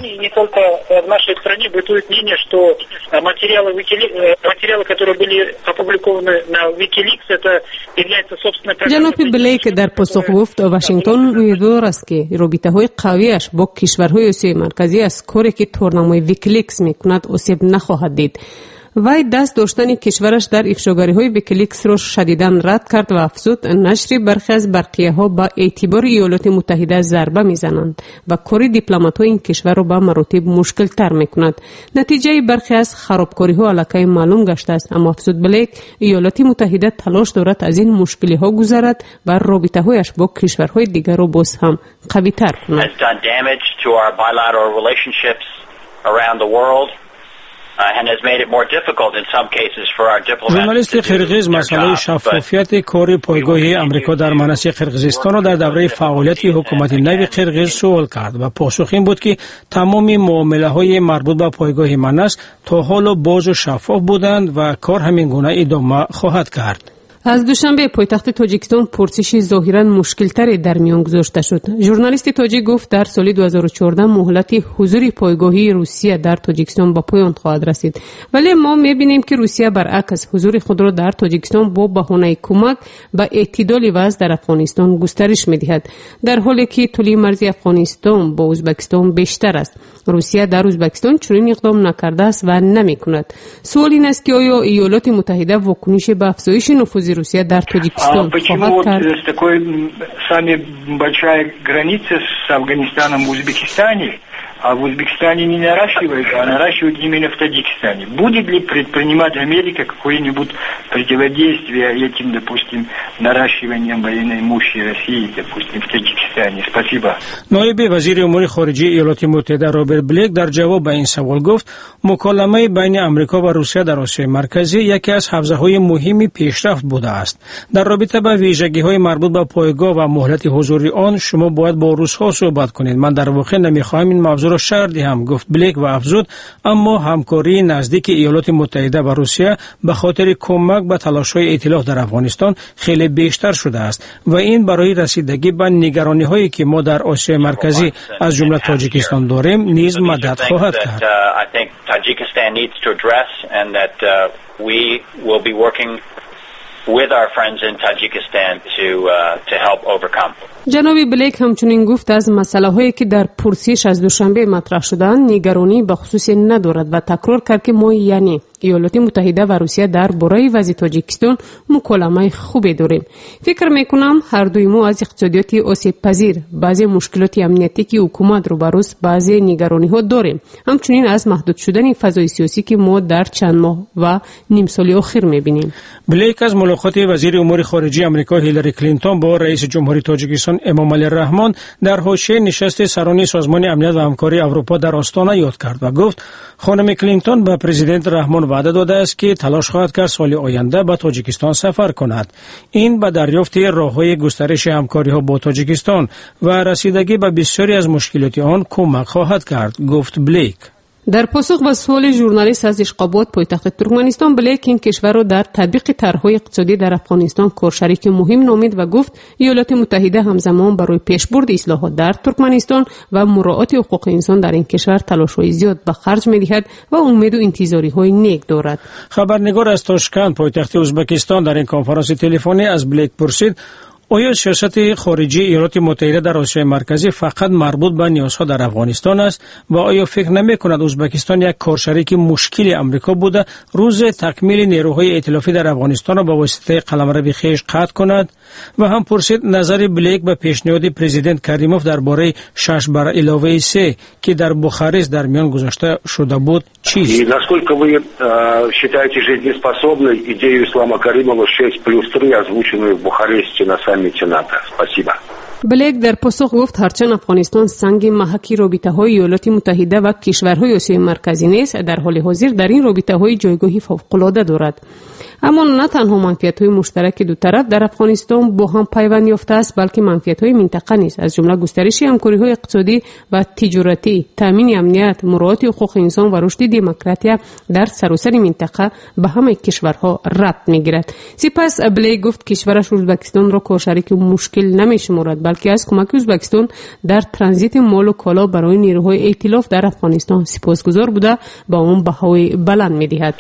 جناب بلیک در پاسخ گفت واشنگتن امیدوار است که رابطه‌های قویش با کشورهای آسیای مرکزی از کاری که تورنمای ویکیلیکس می‌کند آسیب نخواهد دید. وی دست داشتن کشورش در افشاگری‌های ویکیلیکس را شدیداً رد کرد و افزود نشر برخی از برقیه‌ها با اعتبار ایالات متحده ضربه می‌زنند و کار دیپلمات‌های این کشور را به مراتب مشکل‌تر می‌کند. نتیجه برخی از خرابکاری‌ها علاقه معلوم گشته است، اما افزود بلیک ایالات متحده تلاش دارد از این مشکل‌ها گذرد و رابطه‌هایش با کشورهای دیگر را باز هم قوی‌تر کند. ژورنالیست قرقیز مسئله شفافیت کار پایگاه امریکا در مناطق قرقیزستان را در دوره فعالیت حکومت نو قرقیز سوال کرد و پاسخ این بود که تمام معامله‌های مربوط به پایگاه مناس تا حالا باز و شفاف بودند و کار همین گونه ادامه خواهد کرد. از دوشنبه پایتخت تاجیکستان پرسشی ظاهرا مشکل‌تری در میان گذاشته شد. ژورنالیست تاجیک گفت در سال 2014 مهلت حضور پایگاهی روسیه در تاجیکستان به پایان خواهد رسید، ولی ما می‌بینیم که روسیه برعکس حضور خود را در تاجیکستان با بهانه کمک به اعتدال وضع در افغانستان گسترش می‌دهد، در حالی که طول مرزی افغانستان با ازبکستان بیشتر است. روسیه در ازبکستان چنین اقدام نکرده است و نمی‌کند. سوال این است که آیا ایالات متحده واکنش به افزایش نفوذ روسیه در تاجیکستان خواهد کرد؟ с такой самой большой границей с Афганистаном в Узбекистане, а в Узбекистане не наращивают, а наращивают именно в Таджикистане. Будет ли предпринимать Америка какое-нибудь противодействие этим, допустим, наращиванием военной мощи России, допустим, в Таджикистане? Спасибо. نایب وزیر امور خارجه ایالات متحده رابرت بلیک در جواب به این سوال گفت مکالمه بین آمریکا و روسیه در آسیای مرکزی یکی از حوزه‌های مهمی پیشرفت بوده است. در رابطه با ویژگی‌های مربوط به پایگاه و مهلت حضور آن شما باید با روس‌ها صحبت کنید. من در واقع نمی‌خواهم این موضوع را شرح دهم، گفت بلیک و افزود اما همکاری نزدیک ایالات متحده و روسیه به خاطر کمک به تلاش‌های ائتلاف در افغانستان خیلی بیشتر شده است و این برای رسیدگی به نگرانی‌هایی که ما در آسیای مرکزی از جمله تاجیکستان داریم نیز مدد خواهد کرد. with our friends in Tajikistan to help overcome. جناب بلیک همچنین گفت از مسئله هایی که در پرسش از دوشنبه مطرح شدند نگرانی به خصوص ندارد و تکرار کرد که ما یعنی ایالات متحده و روسیه در برای وضع تاجیکستان مکالمه خوبی داریم. فکر میکنم هر دوی ما از اقتصادیات آسیب پذیر بعضی مشکلات امنیتی که حکومت رو بروز بعضی نگرانی ها داریم، همچنین از محدود شدن فضای سیاسی که ما در چند ماه و نیم سال اخیر میبینیم. بلیک از ملاقات وزیر امور خارجه آمریکا هیلاری کلینتون با رئیس جمهوری تاجیکستان امامعلی رحمان در حاشیه نشست سران سازمان امنیت و همکاری اروپا در آستانه یاد کرد و گفت خانم کلینتون به پرزیدنت رحمان وعده داده است که تلاش خواهد کرد سال آینده به تاجیکستان سفر کند. این به دریافت راه‌های گسترش همکاری‌ها با تاجیکستان و رسیدگی به بسیاری از مشکلات آن کمک خواهد کرد، گفت بلیک. در پاسخ به سوال ژورنالیست از اشقابات پایتخت ترکمنستان، بلیک این کشور را در تطبیق طرح‌های اقتصادی در افغانستان کارشریک مهم نامید و گفت ایالات متحده همزمان برای پیشبرد اصلاحات در ترکمنستان و مراعات حقوق انسان در این کشور تلاش‌های زیاد به خرج می‌دهد و امید و انتظاری‌های نیک دارد. خبرنگار از تاشکند پایتخت ازبکستان در این کنفرانس تلفنی از بلیک پرسید آیا سیاست خارجی ایالات متحده در آسیای مرکزی فقط مربوط به نیازها در افغانستان است و آیا فکر نمی‌کند ازبکستان یک کارشریک مشکل آمریکا بوده روز تکمیل نیروهای ائتلافی در افغانستان را با واسطه قلمرو خویش قطع کند؟ و هم پرسید نظر بلیک به پیشنهاد پرزیدنت کریموف درباره 6+3 که در بخارست در میان گذاشته شده بود چیست؟ насколько вы считаете жизнеспособной идею Ислама Каримова 6+3 озвученную в Бухаресте на саммите НАТО? Спасибо. بلیک در پاسخ گفت هرچند افغانستان سنگ محک رابطه‌های ایالات متحده و کشورهای آسیای مرکزی نیست، در حال حاضر در این رابطه‌های جایگاهی فوق‌العاده دارد. اما نه تنها منفعت‌های مشترک دو طرف در افغانستان با هم پیوند یافته است، بلکه منفعت‌های منطقه نیز، از جمله گسترش همکاری‌های اقتصادی و تجارتی، تامین امنیت، مراعات حقوق انسان و رشد دموکراسی در سراسر منطقه به همه کشورها ربط می‌گیرد. سپس بلیک گفت کشورش ازبکستان را کارشریک مشکل نمی‌شمارد، بلکه از کمک ازبکستان در ترانزیت مال و کالا برای نیروهای ائتلاف در افغانستان سپاسگزار بوده با اون بهای بلند می‌دهد.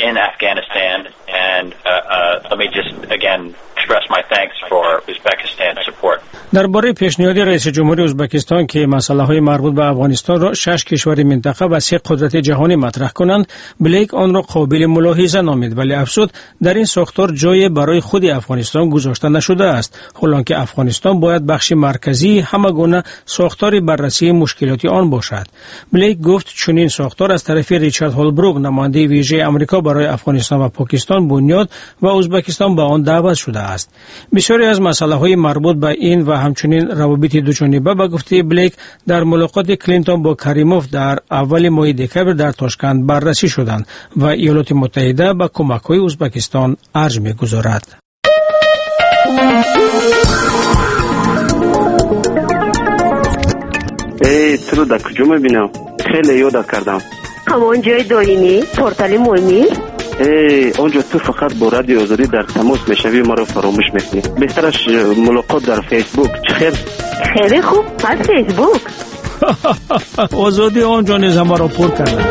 And let me just again express my thanks for Uzbekistan's support. درباره پیشنهاد رئیس جمهوری ازبکستان که مسائل مربوط به افغانستان را 6 کشور منطقه و 3 قدرت جهانی مطرح کنند، بلیک آن را قابل ملاحظه نامید، ولی افزود در این ساختار جای برای خود افغانستان گذاشته نشده است، حالانکه افغانستان باید بخش مرکزی همگونه ساختار بررسی مشکلات آن باشد. بلیک گفت چنین ساختار از طرف ریچارد هولبروک نماینده ویژه آمریکا برای افغانستان و پاکستان بنیاد و ازبکستان به آن دعوت شده است. بسیاری از مسائل مربوط به این و همچنین روابط دوجانبه به گفته بلیک در ملاقات کلینتون با کریموف در اول ماه دکمبر در تاشکند بررسی شدند و ایالات متحده به کمک‌های ازبکستان ارج می‌گذارد. تو در کجا می‌بینم؟ خیلی یاد کردم. همان جای دایمی پورتال مهمی؟ اونجا تو فقط با رادیو آزادی در تماس میشوی، ما رو فراموش میکنی. بهترش ملاقات در فیسبوک. چخیر؟ خیلی خوب، از فیسبوک. آزادی آنجا نیز ما را پر کرده.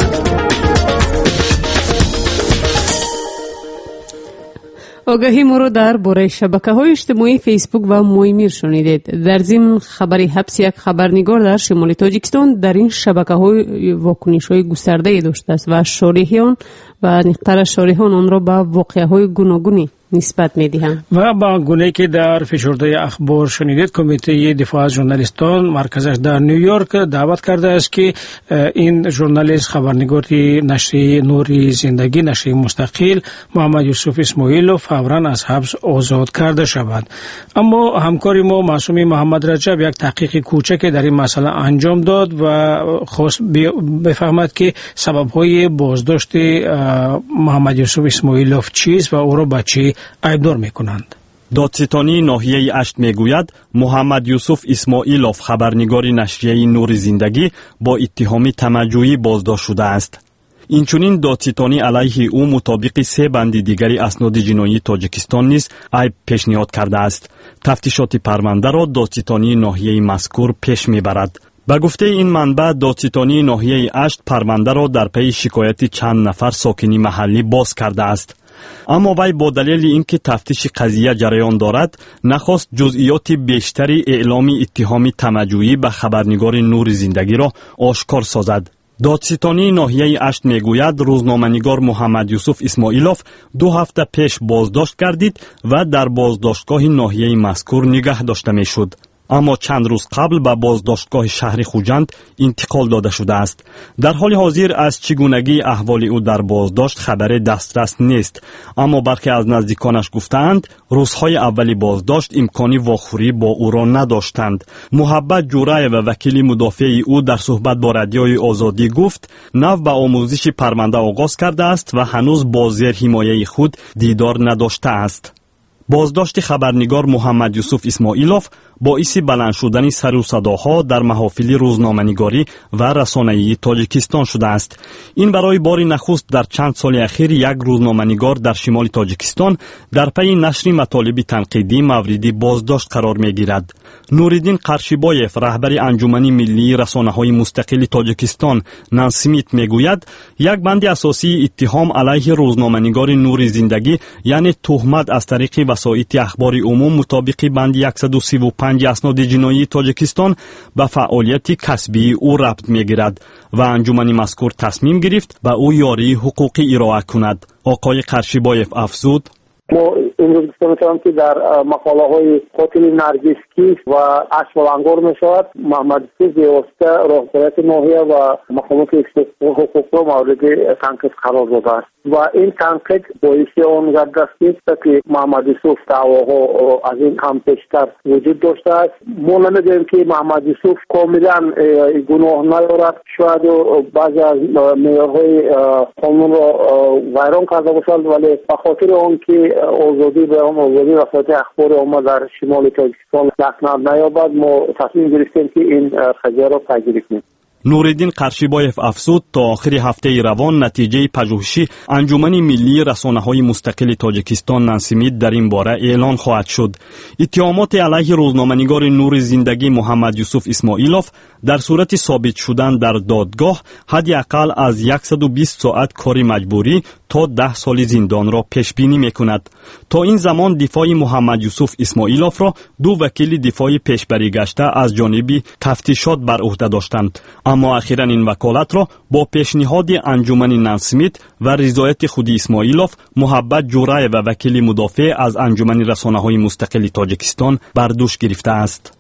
آگاهی ما رو در باره شبکه‌های اجتماعی فیسبوک و مویمیر شنیدید. در ضمن خبری حبس یک خبرنگار در شمال تاجیکستان در این شبکه‌های واکنش‌های گسترده‌ای داشته است و شارحان و نقطه شارحان آن را به واقعه‌های گوناگونی نسبت می‌دهند. و با گونه‌ای که در فشرده اخبار شنیدید، کمیته دفاع از ژورنالیستان مرکزش در نیویورک دعوت کرده است که این ژورنالیست خبرنگاری نشریه نور زندگی، نشریه مستقل، محمد یوسف اسماعیلوف فوراً از حبس آزاد کرده شود. اما همکار ما معصومی محمد رجب یک تحقیق کوچک در این مسئله انجام داد و خواست بفهمد که سبب‌های بازداشت محمد یوسف اسماعیلوف چیست و او را به چه ایبدار میکنند. دادستانی ناحیه اشت میگوید محمد یوسف اسماعیلوف خبرنگار نشریه نور زندگی با اتهام تمجویی بازداشت شده است. اینچنین دادستانی علیه او مطابق 3 بند دیگری اسناد جنایی تاجیکستان نیز عیب پیشنهاد کرده است. تفتیشات پرونده را دادستانی ناحیه مذکور پیش میبرد. به گفته این منبع، دادستانی ناحیه اشت پرونده را در پی شکایت چند نفر ساکنی محلی باز کرده است. اما وی با دلیل اینکه تفتیش قضیه جریان دارد نخواست جزئیات بیشتری اعلام اتهام تمجویی به خبرنگار نور زندگی را آشکار سازد. دادستانی ناحیه اشت میگوید روزنامه‌نگار محمد یوسف اسماعیلوف 2 هفته پیش بازداشت گردید و در بازداشتگاه ناحیه مذکور نگه داشته میشد. اما چند روز قبل به بازداشتگاه شهر خوجند انتقال داده شده است. در حال حاضر از چگونگی احوال او در بازداشت خبر دسترس نیست، اما برخی از نزدیکانش گفتند روزهای اولی بازداشت امکانی واخوری با او را نداشتند. محبت جورای و وکیل مدافع او در صحبت با رادیوی آزادی گفت نو به آموزش پرونده آغاز کرده است و هنوز با زیر حمایه خود دیدار نداشته است. بازداشت خبرنگار محمد یوسف اسماعیلوف باعث بلند شدن سر و صداها در محافل روزنامه‌نگاری و رسانه‌ای تاجیکستان شده است. این برای بار نخست در چند سال اخیر یک روزنامه‌نگار در شمال تاجیکستان در پی نشر مطالب تنقیدی مورد بازداشت قرار می‌گیرد. نوریدین قرشیبایف رهبر انجمن ملی رسانه‌های مستقل تاجیکستان نانسمیت میگوید یک بند اساسی اتهام علیه روزنامه‌نگار نور زندگی یعنی تهمت از طریق وسایط اخبار عموم مطابق بند 135 اسناد جنایی تاجیکستان به فعالیت کسبی او ربط می‌گیرد و انجمن مذکور تصمیم گرفت به او یاری حقوقی ارائه کند. آقای قرشیبایف افزود ما امروز گفتم که در مقاله های قاتل نرگس کیش و اشوالانگور می شود محمد یوسف بیواسطه راهبریت ناحیه و مقامات حقوق را مورد تنقید قرار داده است و این تنقید باعث آن گردیده است که محمد یوسف دعواها از این هم پیشتر وجود داشته است. ما نمی‌دانیم که محمد یوسف کاملا گناه ندارد، شاید بعضی از معیارهای قانون را ویران کرده باشد، ولی به خاطر آن که آزادی بیان، آزادی وسایط اخبار عامه در شمال تاجیکستان دستناد نیابد، ما تصمیم گرفتیم که این قضیه را پیگیری کنیم. نوریدین قرشیبایف افزود تا آخر هفته روان نتیجه پژوهشی انجمن ملی رسانه‌های مستقل تاجیکستان نانسمیت در این باره اعلان خواهد شد. اتهامات علیه روزنامه‌نگار نور زندگی محمد یوسف اسماعیلوف در صورت ثابت شدن در دادگاه حداقل از 120 ساعت کار مجبوری تا 10 سال زندان را پیش بینی می‌کند. تا این زمان دفاع محمد یوسف اسماعیلوف را 2 وکیل دفاعی پیشبری گشته از جانب تفتیشات بر عهده داشتند، اما اخیراً این وکالت را با پیشنهاد انجمن نانسمیت و رضایت خود اسماعیلوف محبت جورای و وکیل مدافع از انجمن رسانه‌های مستقل تاجیکستان بر دوش گرفته است.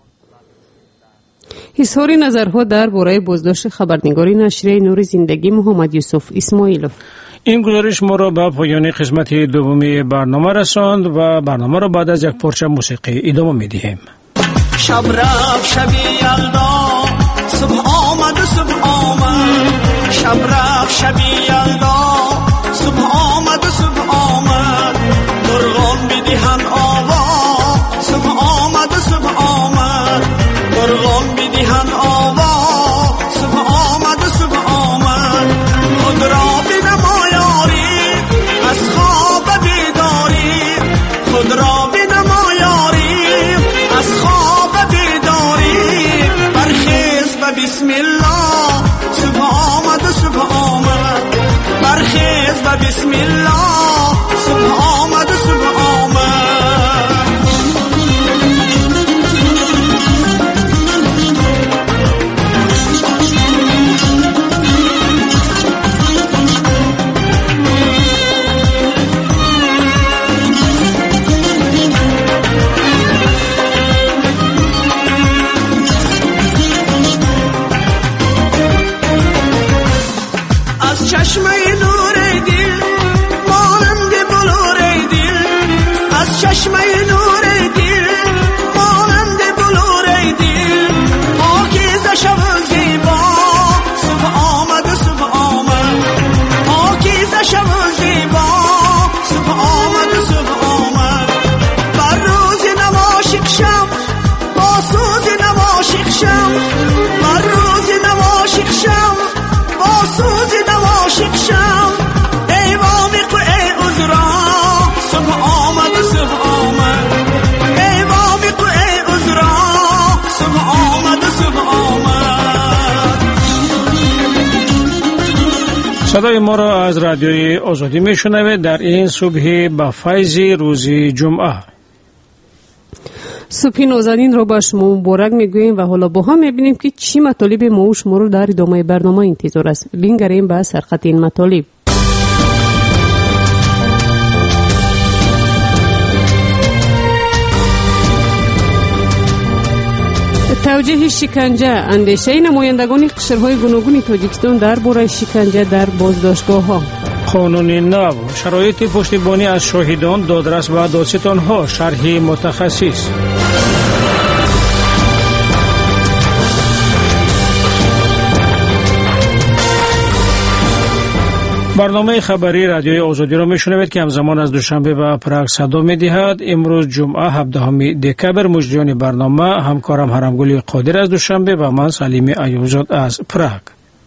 اظهار نظرها درباره بازداشت خبرنگاری نشریه نور زندگی محمد یوسف اسماعیلوف. این گزارش ما را به پایان قسمت دومی برنامه رساند و برنامه را بعد از یک پارچه موسیقی ادامه می‌دهیم. شب رفت شبی یلدا، صبح آمد و صبح آمد. شب رفت شبی یلدا، صبح آمد و صبح آمد. مرغان بدهن آوا، صبح آمد و صبح آمد. مرغان بدهن آوا، صبح آمد و صبح آمد. خود را بنما یاری از خواب بیداری، خود را بنما یاری از خواب بیداری. برخیز و بسم الله، صبح آمد و صبح آمد. برخیز و بسم الله، صبح آمد و صبح آمد. چشمه نور دل صدای ما را از رادیوی آزادی میشنوید در این صبح با فیض روز جمعه. صبح نازنین را با شما مبارک میگوییم و حالا با هم میبینیم که چی مطالب ما و شما رو در ادامه برنامه انتظار است. بینگریم به سرخط این مطالب. توجیه شکنجه، اندیشه نمایندگان قشرهای گوناگون تاجیکستان درباره شکنجه در بازداشتگاه‌ها. قانون نو، شرایط پشتیبانی از شاهدان، دادرس و دادستان‌ها، شرح متخصص. برنامه خبری رادیوی آزادی را میشنوید که همزمان از دوشنبه به پراگ صدا میدهد. امروز جمعه 17 دکبر. مجریان برنامه همکارم هرمگلی قادر از دوشنبه و من سلیم ایوبزاد از پراگ.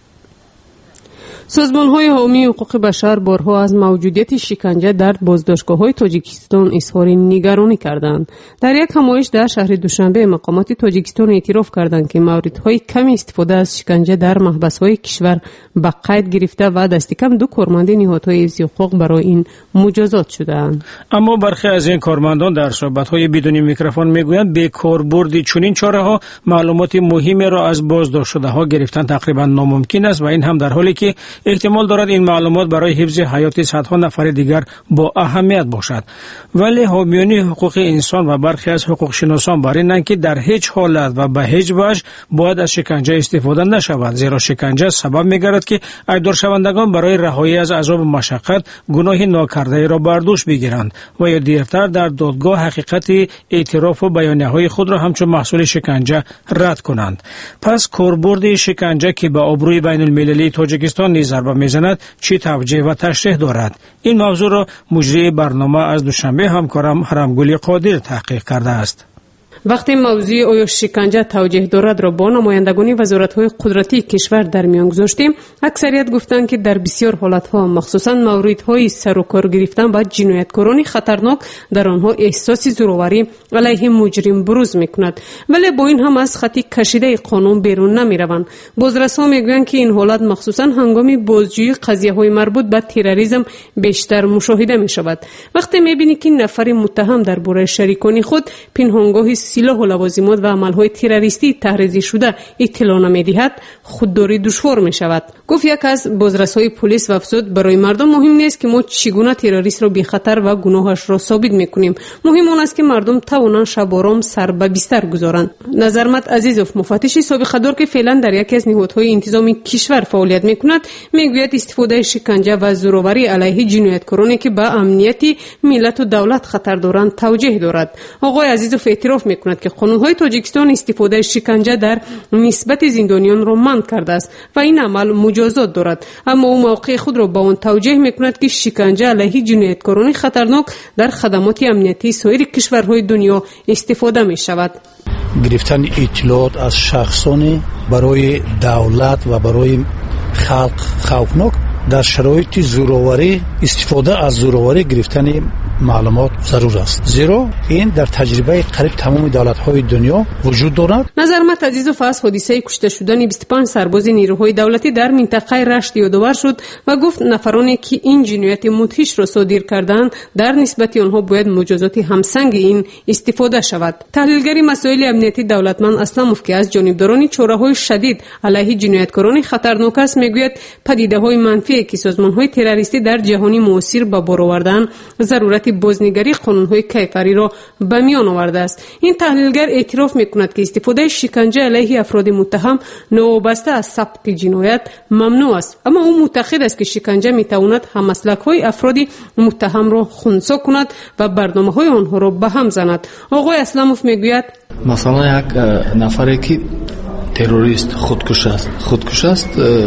سازمان‌های حامی حقوق بشر بارها از موجودیت شکنجه در بازداشتگاه‌های تاجیکستان اظهار نگرانی کردند. در یک همایش در شهر دوشنبه مقامات تاجیکستان اعتراف کردند که موردهای کمی استفاده از شکنجه در محبس‌های کشور به قید گرفته و دست کم 2 کارمند نهادهای حفظ حقوق برای این مجازات شدند. اما برخی از این کارمندان در صحبت‌های بدون میکروفون میگویند به کاربرد چنین چاره‌ها معلومات مهمی را از بازداشت‌شده‌ها گرفتن تقریبا ناممکن است و این هم در حالی که احتمال دارد این معلومات برای حفظ حیات صدها نفر دیگر با اهمیت باشد. ولی حامیان حقوق انسان و برخی از حقوق شناسان بر اینند که در هیچ حالت و به هیچ وجه باید از شکنجه استفاده نشود، زیرا شکنجه سبب می‌گردد که ایدار شوندگان برای رهایی از عذاب و مشقت گناه ناکرده را بر دوش بگیرند و یا دیرتر در دادگاه حقیقت اعتراف و بیانیه‌های خود را همچون محصول شکنجه رد کنند. پس کاربرد شکنجه که به آبروی بین‌المللی تاجیکستان ضربه میزند چی توجیه و تشریح دارد؟ این موضوع را مجری برنامه از دوشنبه همکارم هرمگلی قادر تحقیق کرده است. وقتی موضوع آیا شکنجه توجیه دارد را با نمایندگان وزارت‌های قدرتی کشور در میان گذاشتیم، اکثریت گفتند که در بسیار حالت‌ها مخصوصاً موردهای سر و کار گرفتن با جنایتکاران خطرناک در آنها احساس زورآوری علیه مجرم بروز می‌کند، ولی با این هم از خط کشیده قانون بیرون نمی‌روند. بازرسان می‌گویند که این حالت مخصوصاً هنگام بازجویی قضیه‌های مربوط به تروریسم بیشتر مشاهده می‌شود. وقتی می‌بینی که نفر متهم درباره شریکان خود پنهانگاه سلاح و لوازمات و عملهای تروریستی تحریزی شده اطلاع نمی‌دهد، خودداری دشوار می‌شود. گفت یک از بازرس‌های پلیس و افسود برای مردم مهم نیست که ما چگونه تروریست را بی خطر و گناهش را ثابت می‌کنیم، مهم آن است که مردم توانند شب آرام سر به بستر گذارند. نظرمت عزیزوف، مفتش سابق دار که فعلا در یکی از نهادهای انتظامی کشور فعالیت می‌کند، می‌گوید استفاده شکنجه و زورآوری علیه جنایتکارانی که به امنیت ملت و دولت خطر دارند توجیه دارد. آقای عزیزوف اعتراف می‌کند که قانون‌های تاجیکستان استفاده شکنجه در نسبت زندانیان را منع کرده است و این عمل مجازات دارد، اما او موقع خود را با آن توجیه می‌کند که شکنجه علیه جنایتکاران خطرناک در خدمات امنیتی سایر کشورهای دنیا استفاده می‌شود. گرفتن اطلاعات از شخصانی برای دولت و برای خلق خوفناک در شرایط زورآوری، استفاده از زورآوری گرفتن معلومات ضرور است، زیرا این در تجربه قریب تمام دولت‌های دنیا وجود دارد. نظرمت عزیزوف از حادثه کشته شدن 25 سرباز نیروهای دولتی در منطقه رشت یادآور شد و گفت نفرانی که این جنایت مدهش را صادر کردند در نسبت آنها باید مجازات همسنگ این استفاده شود. تحلیلگر مسائل امنیتی دولتمند اسلاموف که از جانبداران چاره‌های شدید علیه جنایتکاران خطرناک است میگوید پدیده‌های منفی که سازمان‌های تروریستی در جهان معاصر به بار آوردن ضرورت بازنگری قانون‌های کیفری را به میان آورده است. این تحلیلگر اعتراف می‌کند که استفاده شکنجه علیه افراد متهم نوابسته از سبک جنایت ممنوع است، اما او معتقد است که شکنجه می‌تواند هم‌مسلک‌های افراد متهم را خنثی کند و برنامه‌های آنها را به هم زند. آقای اسلاموف می‌گوید مثلا یک نفری که تروریست خودکش است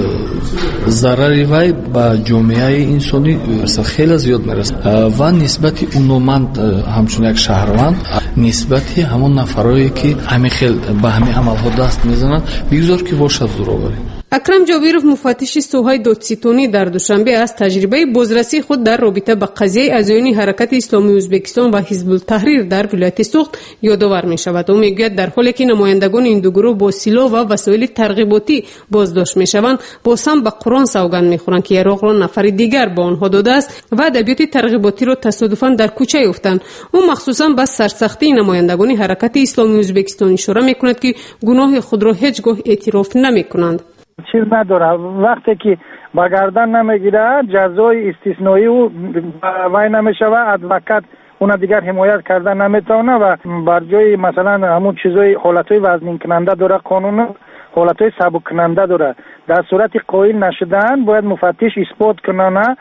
ضرری وی به جامعه انسانی خیلی زیاد میرسد و نسبت اونومند همچون یک شهروند نسبت همون نفرایی که همین خیلی به همین عملها دست میزنند بگذار که باشد زورآوری. اکرم جابیروف مفتش سوهای دادستانی در دوشنبه از تجربه بازرسی خود در رابطه با قضیه اعضایان حرکت اسلامی ازبکستان و حزب التحریر در ولایت سوخت یادآور می شود. او میگوید در حالی که نمایندگان این دو گروه با سلاح و وسایل ترغیباتی بازداشت می شوند، باز هم به قرآن سوگند می خورند که عراق را نفر دیگر با آنها داده است و ادبیات ترغیباتی را تصادفاً در کوچه یافتند. او مخصوصاً به سرسختی نمایندگان حرکت اسلامی ازبکستان اشاره می کند که گناه خود را هیچگاه اعتراف نمی کنند. چیز نداره، وقتی که با گردن نمیگیره جزای استثنایی او وای نمیشوه، ادوکات اون دیگر حمایت کردن نمیتونه و بر جای مثلا همون چیزای حالتهای وزنین کننده داره، قانون حالتهای سبک کننده داره. در صورت قائل نشدن باید مفتش اثبات کنه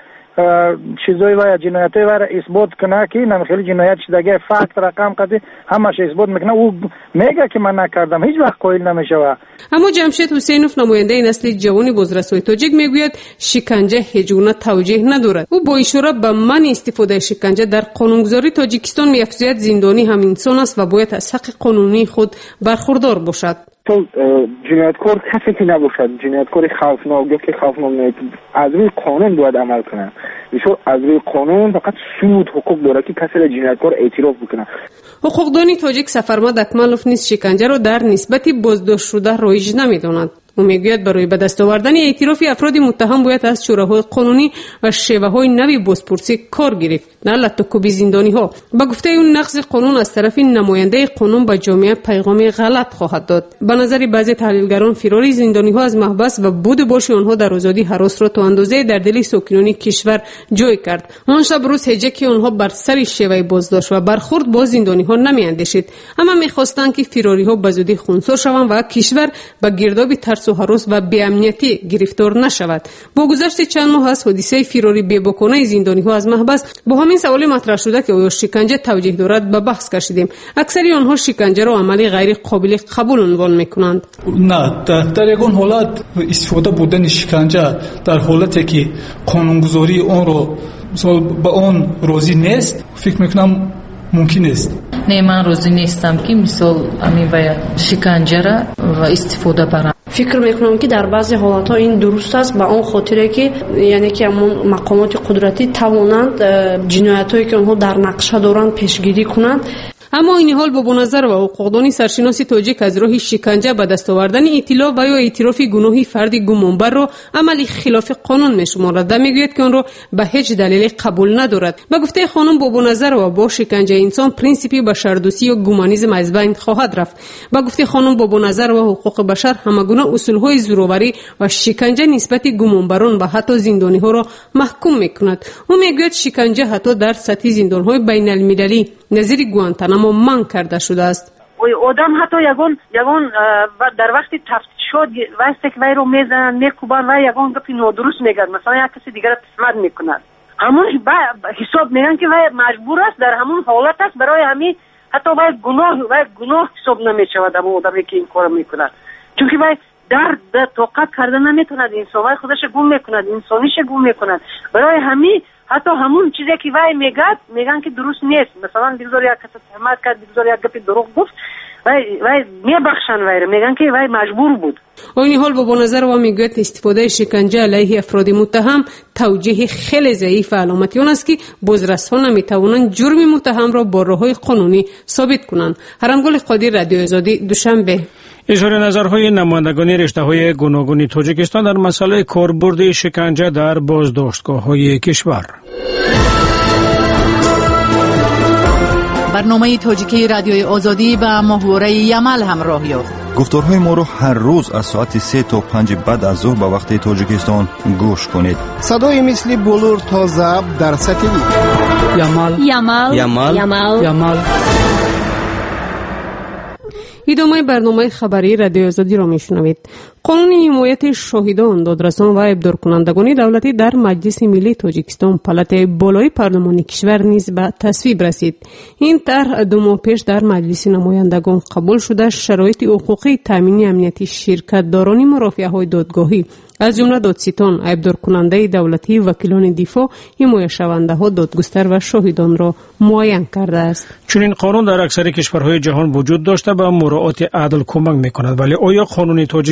چیزای و جنایتای و اثبات کنه که نمیخیلی جنایت شدگه فکت رقم قضیه همش اثبات میکنه. او میگه که من نکردم، هیچ وقت قائل نمیشه. اما جمشید حسینوف نماینده نسل جوان بازرسای تاجیک میگوید شکنجه هیچ گونه توجیه ندارد. او با اشاره به منع استفاده شکنجه در قانونگذاری تاجیکستان میافزاید زندانی هم انسان است و باید از حق قانونی خود برخوردار باشد. تو جنایتکار کسی که نباشد، جنایتکار خوفناک که خوفناک از روی قانون باید عمل کنه. میشه از روی قانون فقط سود حقوق داره که کسی را جنایتکار اعتراف بکنه. حقوقدانی تاجیک سفرمد اکمالوف نیز شکنجه را در نسبت بازداشت شده رایج نمیداند. او میگوید برای به دست آوردن اعتراف افراد متهم باید از شورای قانونی و شیوه‌های نوی بازپرسی کار گرفت، نه لطکوبی زندانی‌ها. با گفته اون نقض قانون از طرف نماینده قانون به جامعه پیغام غلط خواهد داد. به نظر بعضی تحلیلگران فراری زندانی‌ها از محبس و بود باش آنها در آزادی هراس را تا اندازه در دل ساکنان کشور جای کرد. آن شب روز هجه که آنها بر سر شیوه بازداشت و برخورد با زندانی‌ها نمی‌اندیشید، اما می‌خواستند که فراری‌ها به زودی خونسا شوند و کشور به گرداب و هراس و بی‌امنیتی گرفتار نشود. با گذشت چند ماه از حادثه فراری بی‌باکانه زندانی‌ها از محبس با همین سوال مطرح شده که آیا شکنجه توجیه دارد به بحث کشیدیم. اکثری آنها شکنجه را عملی غیر قابل قبول عنوان می‌کنند. نه، در یگان حالت استفاده بودن شکنجه در حالتی که قانونگذاری آن رو به آن راضی نیست، فکر می‌کنم ممکن است. نه، من راضی نیستم که مثال همین شکنجه را و استفاده برم. فکر میکنم که در بعضی حالات ها این درست است، به اون خاطره که یعنی که همون مقامات قدرتی توانند جنایتایی که اونها در نقشه دارند پیشگیری کنند. اما این حال با نظر و حقوقدانی سرشناسی تاجیک از راه شکنجه به دست آوردن اطلاع و یا اعتراف گناهی فرد گمانبر را عملی خلاف قانون میشمارد و میگوید که آن را به هیچ دلیل قبول ندارد. به گفته خانم با نظر و با شکنجه انسان پرینسیپی بشردوستی و گومانیسم از بین خواهد رفت. به گفته خانم با نظر و حقوق بشر همگونه اصولهای زورآوری و شکنجه نسبت گمانبران و حتی زندانی‌ها را محکوم میکند. او میگوید شکنجه حتی در سطح زندان‌های بین المللی نظیر گوانتانامو من کرده شده است. آدم حتی یگان در وقتی تفتیش شد واسه که وی رو میزنن میکوبن و یگان گپی نادرست میگن، مثلا یک کسی دیگر تسمت میکنن، همون حساب میگن که وی مجبور است در همون حالت است برای همین حتی وی گناه حساب نمیشود اما آدمی که این کارو میکنه، چون که وی در طاقت کردن نمیتوند، انسان خودش گم میکند، انسانیش گم میکند. برای همین حتی همون چیزی که وای میگن که درست نیست، مثلا دیگه یک کس تهمت کرد، دیگه یک گپ دروغ گفت، وای میبخشن وای، میگن که وای مجبور بود. این حال با نظر و میگوید استفاده شکنجه علیه افراد متهم توجیه خیلی ضعیف و علامتی آن است که بازرسان نمیتوانند جرم متهم را با راههای قانونی ثابت کنند. هرمگل قادر، رادیو آزادی، دوشنبه. اظهار نظرهای نمایندگان رشته‌های گوناگون تاجیکستان در مسئله کاربرد شکنجه در بازداشتگاه‌های کشور. برنامه تاجیکی رادیوی آزادی به محوره یمل همراه یافت. گفتارهای ما را هر روز از ساعت 3 تا 5 بعد از ظهر به وقت تاجیکستان گوش کنید. صدای مثل بلور تا زب در سطحی یمل. ادامه برنامه خبری رادیو آزادی را میشنوید. قانون حمایت شاهدان، دادرسان و ابدار کنندگان دولتی در مجلس ملی تاجیکستان پالات بالای پارلمانی کشور نیز به تصویب رسید. این طرح 2 ماه پیش در مجلس نمایندگان قبول شده شرایط حقوقی تامین امنیتی شرکت داران مرافعه های دادگاهی از جمله دادستان، ابدار کننده دولتی، وکیلان دفاع، حمایت شونده ها، دادگستر و شاهدان را معین کرده است. چون این قانون در اکثر کشورهای جهان وجود داشته به مراعات عدل کمک میکند، ولی آیا قانون تاجیکستان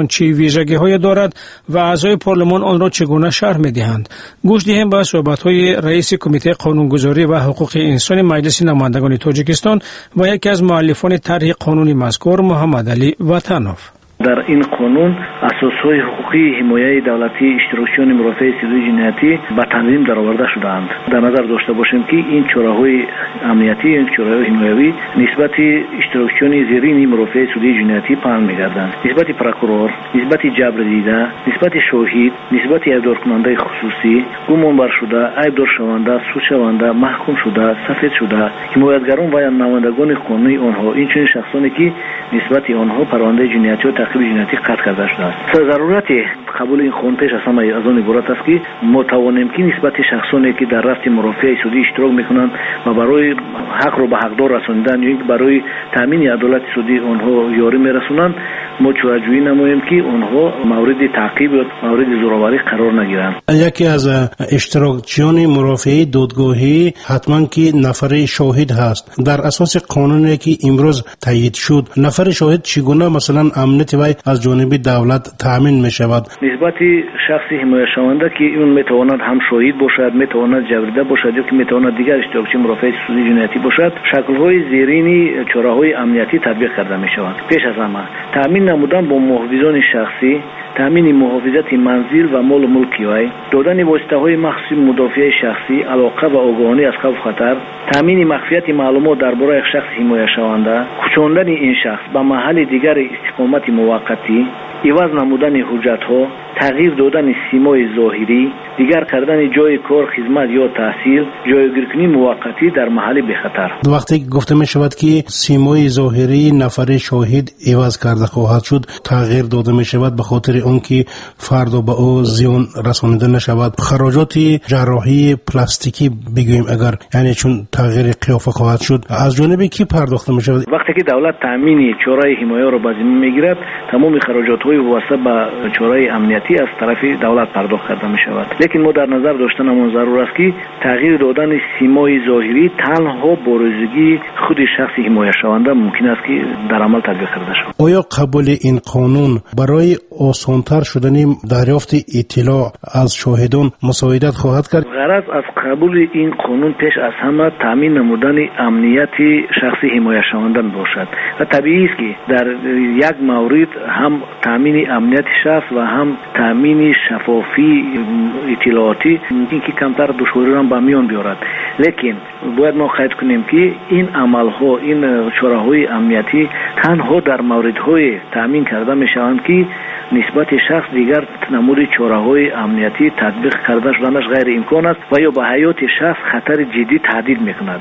چه ویژگی‌های دارد و اعضای پارلمان آن را چگونه شرح می‌دهند. گوش دهیم به صحبت‌های رئیس کمیته قانونگذاری و حقوق انسان مجلس نمایندگان تاجیکستان و یکی از مؤلفان طرح قانون مذکور محمد علی وطنوف. در این قانون اساسهای حقوقی حمایت دولتی اشتراکیان مرافع سیاسی جنایتی به تنظیم درآورده شده‌اند. در نظر داشته باشیم که این چاره‌های امنیتی، این چاره‌های حمایتی نسبت اشتراکیان زیرین مرافع سیاسی جنایتی پنهان می‌گردند. نسبت پروکورور، نسبت جبر دیده، نسبت شاهد، نسبت ایبدار کننده خصوصی، گمانبر شده، ایبدار شونده، سود شونده، محکوم شده، سفید شده، حمایتگران و نمایندگان قانونی آنها، این چنین شخصانی که نسبت آنها پرونده جنایتی و تعقیب جنایتی قطع کرده شده است. ضرورت قبول این قانون پیش از همه از آن عبارت است که ما توانیم که نسبت شخصانی که در رفع مرافع سودی اشتراک میکنند و برای حق رو به حقدار رساندن یا برای تامین عدالت سودی آنها یاری میرسونند، ما جویی نماییم که آنها مورد تعقیب یا مورد زورآوری قرار نگیرند. یکی از اشتراکچیان مرافع دادگاهی حتما که نفر شاهد هست. در اساس قانونی که امروز تایید شد، نفر شاهد چگونه مثلا امنیت وی از جانب دولت تامین می شود؟ نسبت شخصی حمایت شونده که اون میتواند هم شاهد باشد، میتواند جبریده باشد یا که میتواند دیگر اشتراکچی مرافع سودی جنایتی باشد، شکل‌های زیرینی چاره‌های امنیتی تطبیق کرده می شود. پیش از همه تامین نمودن با محافظان شخصی، تامین محافظت منزل و مال و ملک وی، دادن واسطه‌های مخصوص مدافع شخصی، علاقه و آگاهی از خوف خطر، تامین مخفیت معلومات درباره شخص حمایت شونده، کوچاندن این شخص به محل دیگر استقامت موقتی، عوض نمودن حجت‌ها، تغییر دادن سیمای ظاهری، دیگر کردن جای کار، خدمت یا تحصیل، جایگیری موقتی در محل بخطر. وقتی گفته می شود که سیمای ظاهری نفر شاهد عوض کرده خواهد شد، تغییر داده می شود به خاطر اون که فرد به او زیان رسانیده نشود. خراجات جراحی پلاستیکی بگوییم اگر یعنی چون تغییر قیافه خواهد شد، از جانب کی پرداخته می شود؟ وقتی که دولت تامین چاره حمایت را به ذمه میگیرد، تمام خراجات‌های وابسته به چاره امنیتی از طرف دولت پرداخت کرده می شود. لیکن ما در نظر داشتنمون ضرور است که تغییر دادن سیمای ظاهری تنها بارزگی خود شخص حمایت شونده ممکن است که در عمل تطبیق کرده شود. آیا قبول این قانون برای آسان‌تر شدن دریافت اطلاع از شاهدان مساعدت خواهد کرد؟ غرض از قبول این قانون پیش از همه تامین نمودن امنیت شخص حمایت شونده باشد و طبیعی است که در یک مورد هم تامین امنیت شخص و هم تامین شفافی اطلاعاتی این که کمتر دشواری را به میان بیارد. لیکن باید ما قید کنیم که این عملها، این چاره‌های امنیتی تنها در موردهای تامین کرده میشوند که نسبت شخص دیگر نمود چاره‌های امنیتی تطبیق کرده شدنش غیر امکان است و یا به حیات شخص خطر جدی تهدید میکند.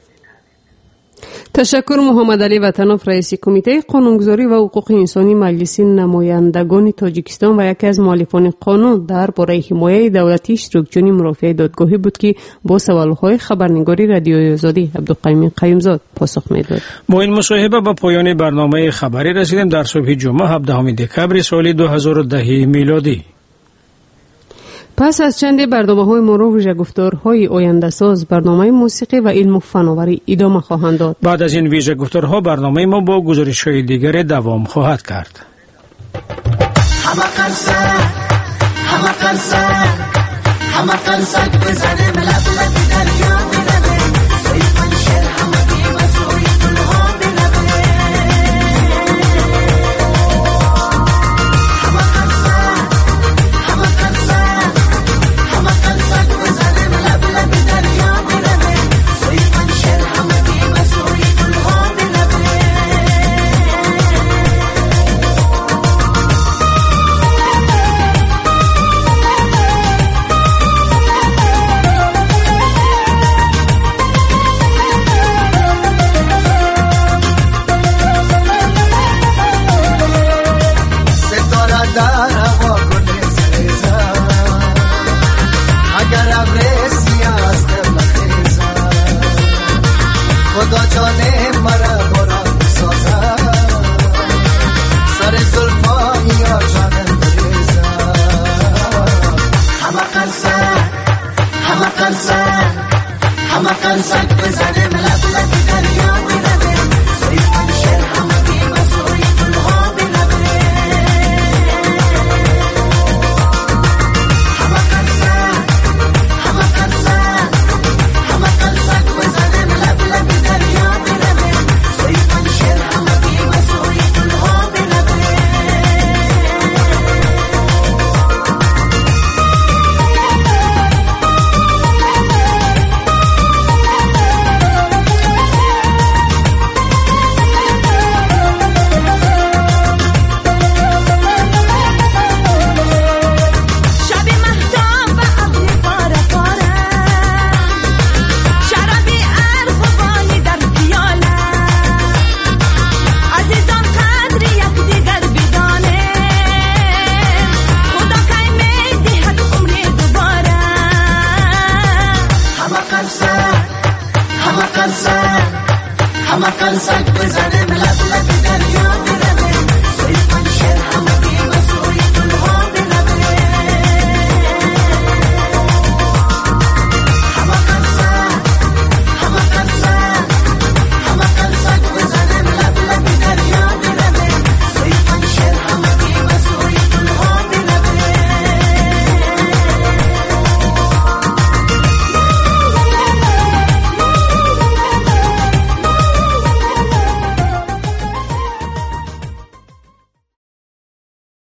تشکر محمد علی وطنوف، رئیس کمیته قانونگذاری و حقوق انسانی مجلس نمایندگان تاجیکستان و یکی از مؤلفان قانون درباره حمایت دولتی اشتراکچیان مرافع دادگاهی بود که با سوالهای خبرنگاری رادیوی آزادی عبدالقیوم قیومزاد پاسخ میداد. با این مصاحبه به پایان برنامه خبری رسیدیم در صبح جمعه 17 دکمبر سال 2010 میلادی. پس از چند برنامه‌های مرور ویژه گفتارهای آینده ساز، برنامه موسیقی و علم و فناوری ادامه خواهند داد. بعد از این ویژه گفتارها برنامه ما با گزارش‌های دیگر دوام خواهد کرد. همه قرصن